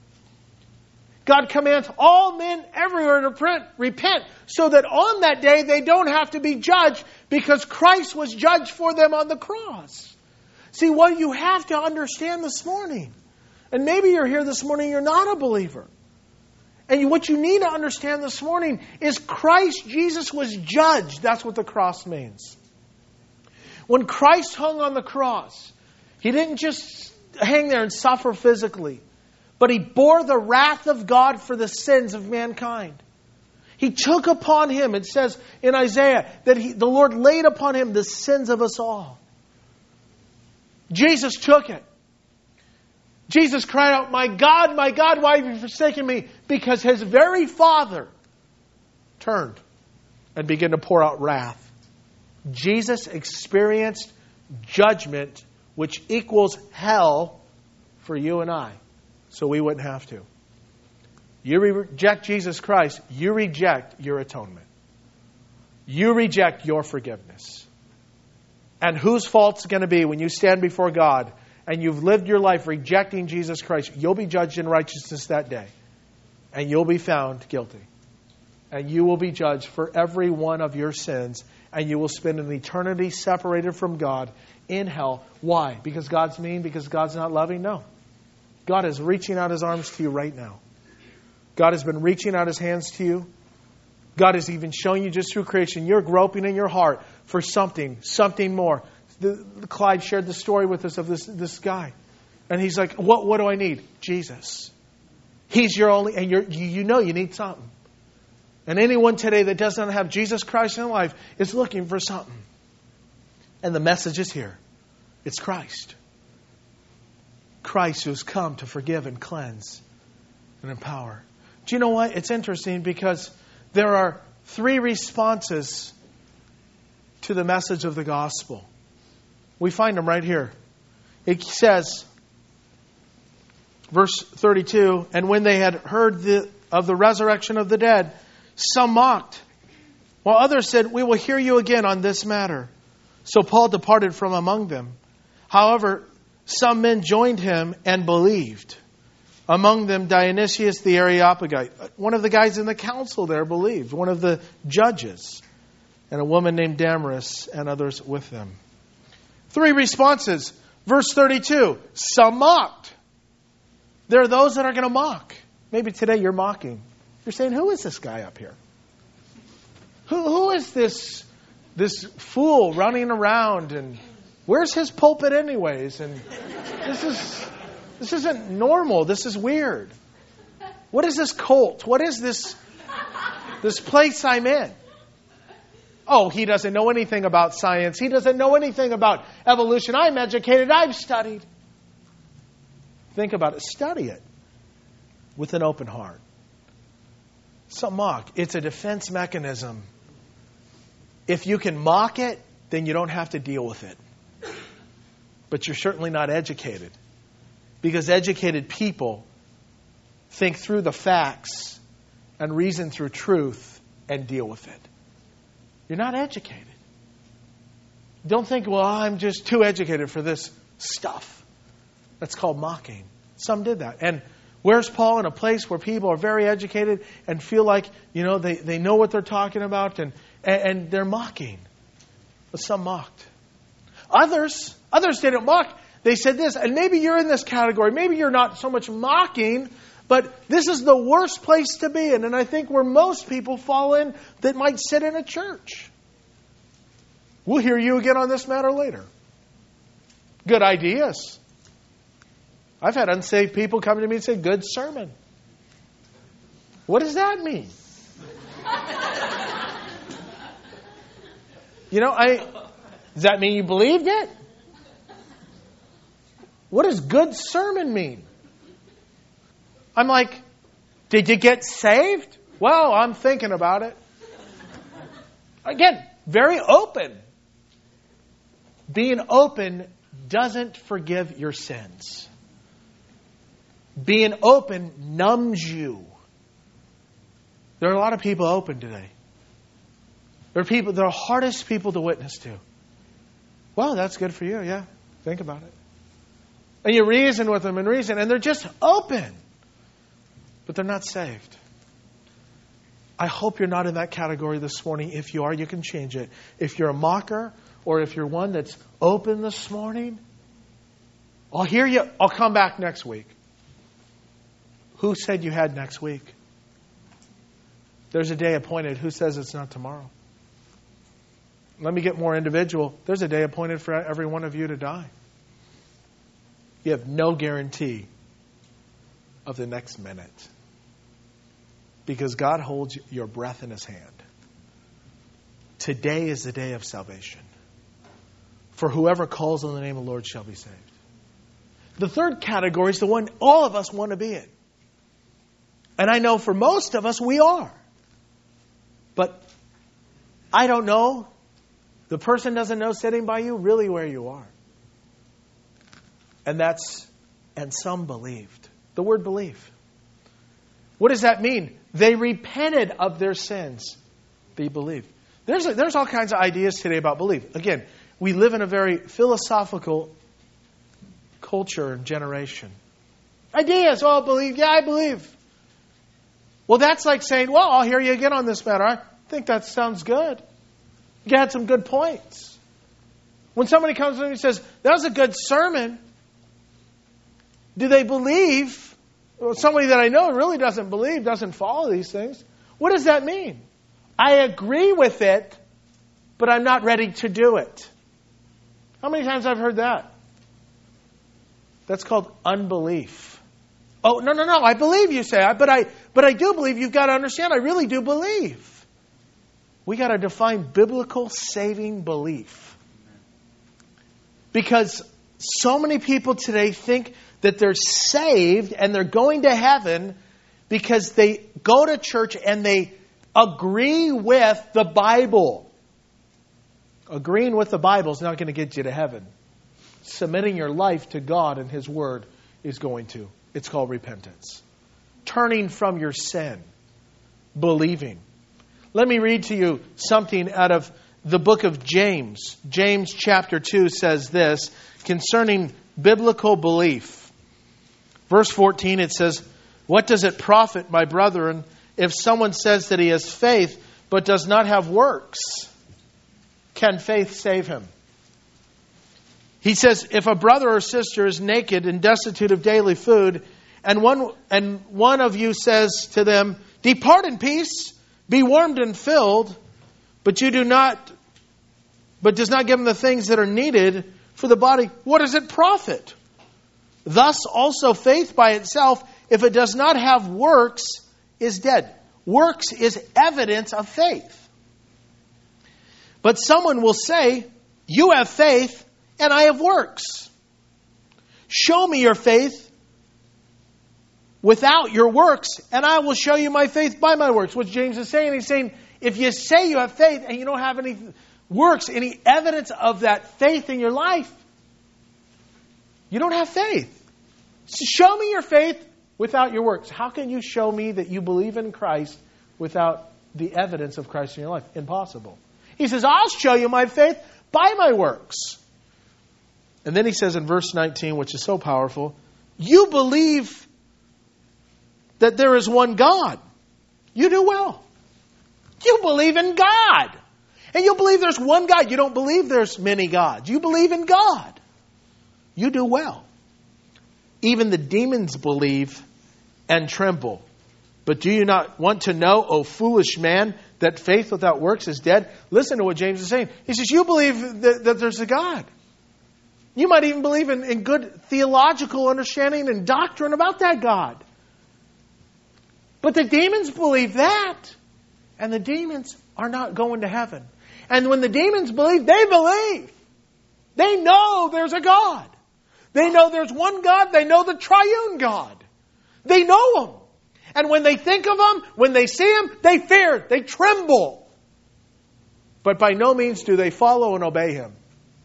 God commands all men everywhere to repent so that on that day they don't have to be judged because Christ was judged for them on the cross. See, what you have to understand this morning, and maybe you're here this morning, you're not a believer. And what you need to understand this morning is Christ Jesus was judged. That's what the cross means. When Christ hung on the cross, He didn't just hang there and suffer physically, but He bore the wrath of God for the sins of mankind. He took upon Him, it says in Isaiah, that the Lord laid upon Him the sins of us all. Jesus took it. Jesus cried out, my God, why have you forsaken me? Because His very Father turned and began to pour out wrath. Jesus experienced judgment, which equals hell for you and I, so we wouldn't have to. You reject Jesus Christ, you reject your atonement. You reject your forgiveness. And whose fault is going to be when you stand before God and you've lived your life rejecting Jesus Christ? You'll be judged in righteousness that day. And you'll be found guilty. And you will be judged for every one of your sins. And you will spend an eternity separated from God in hell. Why? Because God's mean? Because God's not loving? No. God is reaching out His arms to you right now. God has been reaching out His hands to you. God is even showing you just through creation. You're groping in your heart for something more. Clyde shared the story with us of this guy. And he's like, what do I need? Jesus. He's your only, and you know you need something. And anyone today that doesn't have Jesus Christ in their life is looking for something. And the message is here. It's Christ. Christ who's come to forgive and cleanse and empower. Do you know what? It's interesting because there are 3 responses to the message of the gospel. We find them right here. It says, verse 32, and when they had heard of the resurrection of the dead, some mocked, while others said, we will hear you again on this matter. So Paul departed from among them. However, some men joined him and believed. Among them, Dionysius the Areopagite, one of the guys in the council there, believed. One of the judges. And a woman named Damaris and others with them. 3 responses. Verse 32, some mocked. There are those that are going to mock. Maybe today you're mocking. You're saying, who is this guy up here? Who is this fool running around? And where's his pulpit anyways? And this isn't normal. This is weird. What is this cult? What is this place I'm in? Oh, he doesn't know anything about science. He doesn't know anything about evolution. I'm educated. I've studied. Think about it. Study it with an open heart. Some mock. It's a defense mechanism. If you can mock it, then you don't have to deal with it. But you're certainly not educated. Because educated people think through the facts and reason through truth and deal with it. You're not educated. Don't think, well, I'm just too educated for this stuff. That's called mocking. Some did that. And where's Paul? In a place where people are very educated and feel like, they know what they're talking about and they're mocking. But some mocked. Others didn't mock. They said this, and maybe you're in this category. Maybe you're not so much mocking, but this is the worst place to be in. And I think where most people fall in that might sit in a church. We'll hear you again on this matter later. Good ideas. I've had unsaved people come to me and say, good sermon. What does that mean? Does that mean you believed it? What does good sermon mean? I'm like, did you get saved? Well, I'm thinking about it. Again, very open. Being open doesn't forgive your sins. Being open numbs you. There are a lot of people open today. They're the hardest people to witness to. Well, that's good for you, yeah. Think about it. And you reason with them and they're just open. But they're not saved. I hope you're not in that category this morning. If you are, you can change it. If you're a mocker, or if you're one that's open this morning, I'll hear you. I'll come back next week. Who said you had next week? There's a day appointed. Who says it's not tomorrow? Let me get more individual. There's a day appointed for every one of you to die. You have no guarantee of the next minute. Because God holds your breath in His hand. Today is the day of salvation. For whoever calls on the name of the Lord shall be saved. The third category is the one all of us want to be in. And I know for most of us we are. But I don't know. The person doesn't know sitting by you really where you are. And some believed. The word believe. What does that mean? They repented of their sins. They believed. There's all kinds of ideas today about belief. Again, we live in a very philosophical culture and generation. Ideas, oh, believe. Yeah, I believe. Well, that's like saying, well, I'll hear you again on this matter. I think that sounds good. You had some good points. When somebody comes to me and says, that was a good sermon, do they believe? Well, somebody that I know really doesn't believe, doesn't follow these things. What does that mean? I agree with it, but I'm not ready to do it. How many times I've heard that? That's called unbelief. Oh, no, I believe you say, but I do believe. You've got to understand, I really do believe. We got to define biblical saving belief. Because so many people today think that they're saved and they're going to heaven because they go to church and they agree with the Bible. Agreeing with the Bible is not going to get you to heaven. Submitting your life to God and His Word is going to. It's called repentance. Turning from your sin. Believing. Let me read to you something out of the book of James. James chapter 2 says this concerning biblical belief. Verse 14 it says, "What does it profit, my brethren, if someone says that he has faith but does not have works? Can faith save him?" He says, if a brother or sister is naked and destitute of daily food, and one of you says to them, "Depart in peace, be warmed and filled," but does not give them the things that are needed for the body, what does it profit? Thus also faith by itself, if it does not have works, is dead. Works is evidence of faith. But someone will say, "You have faith, and I have works. Show me your faith without your works, and I will show you my faith by my works." What James is saying, he's saying, if you say you have faith and you don't have any works, any evidence of that faith in your life, you don't have faith. So show me your faith without your works. How can you show me that you believe in Christ without the evidence of Christ in your life? Impossible. He says, I'll show you my faith by my works. And then he says in verse 19, which is so powerful, you believe that there is one God. You do well. You believe in God. And you believe there's one God. You don't believe there's many gods. You believe in God. You do well. Even the demons believe and tremble. But do you not want to know, O foolish man, that faith without works is dead? Listen to what James is saying. He says, you believe that there's a God. You might even believe in good theological understanding and doctrine about that God. But the demons believe that. And the demons are not going to heaven. And when the demons believe, they believe. They know there's a God. They know there's one God. They know the triune God. They know Him. And when they think of Him, when they see Him, they fear. They tremble. But by no means do they follow and obey Him.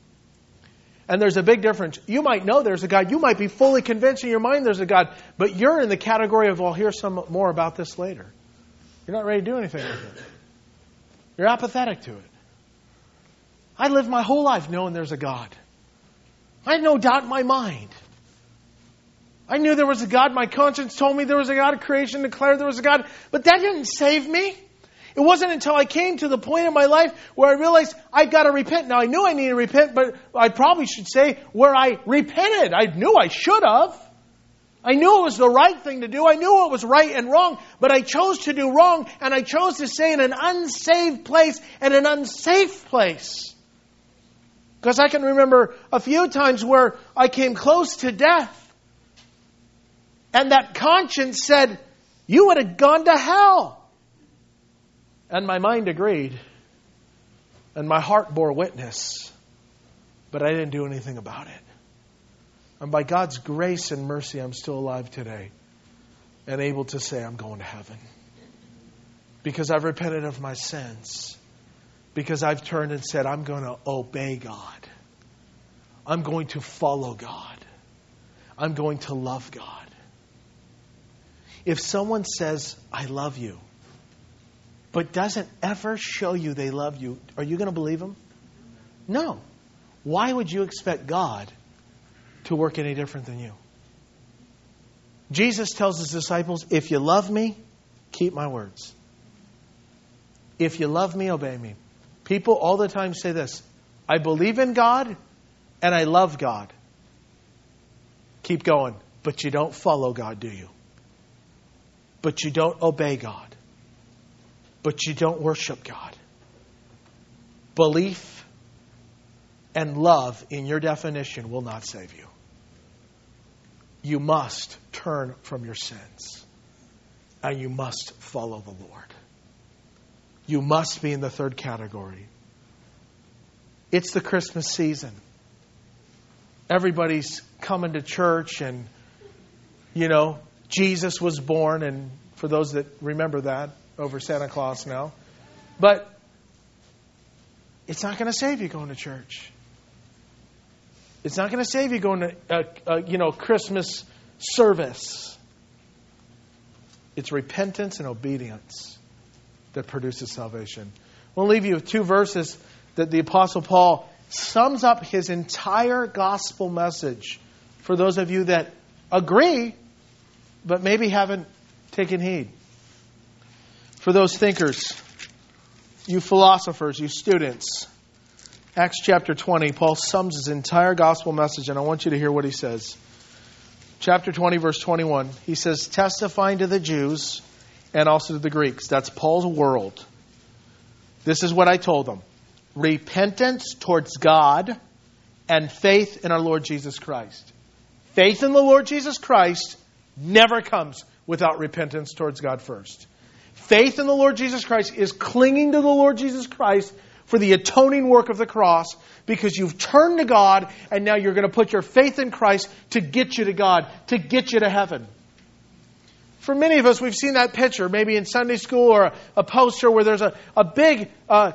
And there's a big difference. You might know there's a God. You might be fully convinced in your mind there's a God. But you're in the category of, I'll hear some more about this later. You're not ready to do anything with it. You're apathetic to it. I lived my whole life knowing there's a God. I had no doubt in my mind. I knew there was a God. My conscience told me there was a God. Of creation declared there was a God. But that didn't save me. It wasn't until I came to the point in my life where I realized I've got to repent. Now, I knew I needed to repent, but I probably should say where I repented. I knew I should have. I knew it was the right thing to do. I knew it was right and wrong, but I chose to do wrong, and I chose to stay in an unsaved place and an unsafe place. Because I can remember a few times where I came close to death, and that conscience said, you would have gone to hell. And my mind agreed. And my heart bore witness. But I didn't do anything about it. And by God's grace and mercy, I'm still alive today. And able to say I'm going to heaven. Because I've repented of my sins. Because I've turned and said I'm going to obey God. I'm going to follow God. I'm going to love God. If someone says, I love you, but doesn't ever show you they love you, are you going to believe them? No. Why would you expect God to work any different than you? Jesus tells his disciples, if you love me, keep my words. If you love me, obey me. People all the time say this, I believe in God and I love God. Keep going. But you don't follow God, do you? But you don't obey God. But you don't worship God. Belief and love, in your definition, will not save you. You must turn from your sins. And you must follow the Lord. You must be in the third category. It's the Christmas season. Everybody's coming to church and, Jesus was born. And for those that remember that, over Santa Claus now. But it's not going to save you going to church. It's not going to save you going to Christmas service. It's repentance and obedience that produces salvation. We'll leave you with two verses that the Apostle Paul sums up his entire gospel message for those of you that agree, but maybe haven't taken heed. For those thinkers, you philosophers, you students, Acts chapter 20, Paul sums his entire gospel message, and I want you to hear what he says. Chapter 20, verse 21, he says, testifying to the Jews and also to the Greeks. That's Paul's world. This is what I told them. Repentance towards God and faith in our Lord Jesus Christ. Faith in the Lord Jesus Christ never comes without repentance towards God first. Faith in the Lord Jesus Christ is clinging to the Lord Jesus Christ for the atoning work of the cross, because you've turned to God and now you're going to put your faith in Christ to get you to God, to get you to heaven. For many of us, we've seen that picture, maybe in Sunday school or a poster where there's a big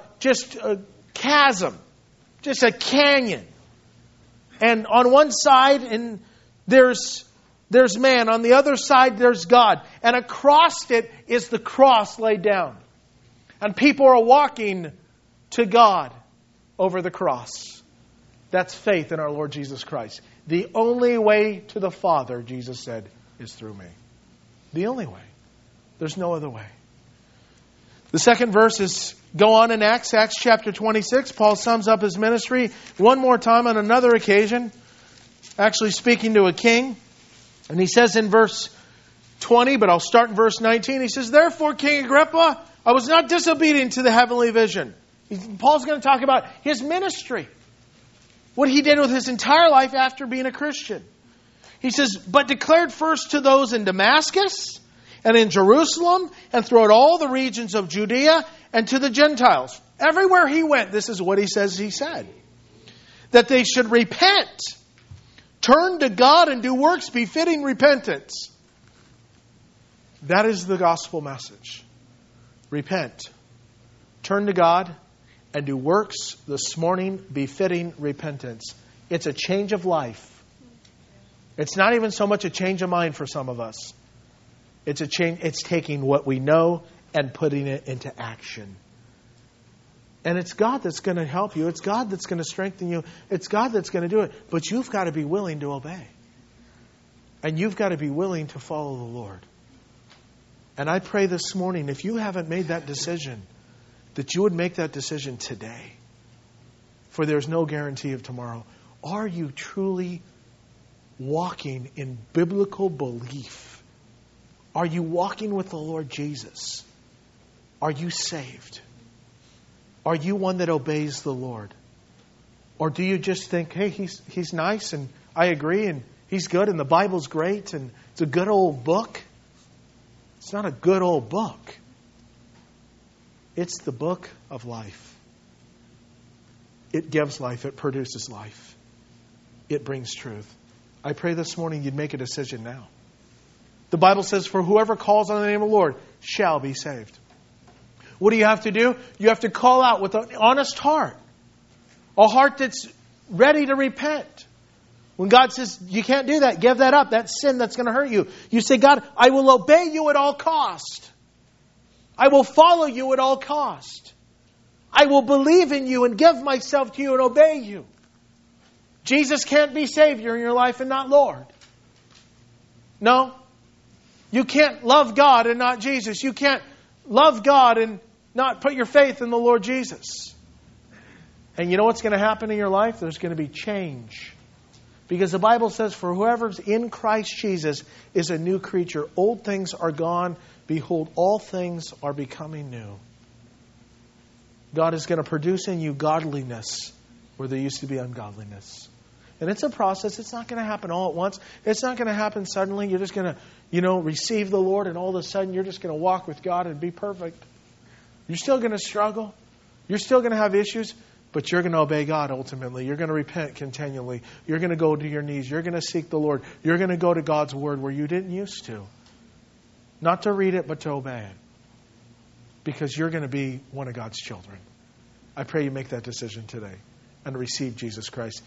chasm, just a canyon. And on one side and there's man, on the other side there's God. And across it is the cross laid down. And people are walking to God over the cross. That's faith in our Lord Jesus Christ. The only way to the Father, Jesus said, is through me. The only way. There's no other way. The second verse is, go on in Acts chapter 26. Paul sums up his ministry one more time on another occasion, actually speaking to a king. And he says in verse 20, but I'll start in verse 19. He says, therefore, King Agrippa, I was not disobedient to the heavenly vision. Paul's going to talk about his ministry. What he did with his entire life after being a Christian. He says, but declared first to those in Damascus and in Jerusalem and throughout all the regions of Judea and to the Gentiles. Everywhere he went, this is what he says he said. That they should repent, turn to God and do works befitting repentance. That is the gospel message. Repent, turn to God, and do works this morning befitting repentance. It's a change of life. It's not even so much a change of mind for some of us. It's a change. It's taking what we know and putting it into action. And it's God that's going to help you. It's God that's going to strengthen you. It's God that's going to do it. But you've got to be willing to obey. And you've got to be willing to follow the Lord. And I pray this morning, if you haven't made that decision, that you would make that decision today. For there's no guarantee of tomorrow. Are you truly walking in biblical belief? Are you walking with the Lord Jesus? Are you saved? Are you one that obeys the Lord? Or do you just think, hey, he's nice and I agree and he's good and the Bible's great and it's a good old book? It's not a good old book. It's the book of life. It gives life. It produces life. It brings truth. I pray this morning you'd make a decision now. The Bible says, for whoever calls on the name of the Lord shall be saved. What do you have to do? You have to call out with an honest heart. A heart that's ready to repent. When God says, you can't do that, give that up. That's sin that's going to hurt you. You say, God, I will obey you at all cost. I will follow you at all cost. I will believe in you and give myself to you and obey you. Jesus can't be Savior in your life and not Lord. No. You can't love God and not Jesus. You can't love God and not put your faith in the Lord Jesus. And you know what's going to happen in your life? There's going to be change. Because the Bible says, for whoever's in Christ Jesus is a new creature. Old things are gone. Behold, all things are becoming new. God is going to produce in you godliness where there used to be ungodliness. And it's a process. It's not going to happen all at once. It's not going to happen suddenly. You're just going to, receive the Lord and all of a sudden you're just going to walk with God and be perfect. You're still going to struggle. You're still going to have issues. But you're going to obey God ultimately. You're going to repent continually. You're going to go to your knees. You're going to seek the Lord. You're going to go to God's Word where you didn't used to. Not to read it, but to obey it. Because you're going to be one of God's children. I pray you make that decision today and receive Jesus Christ.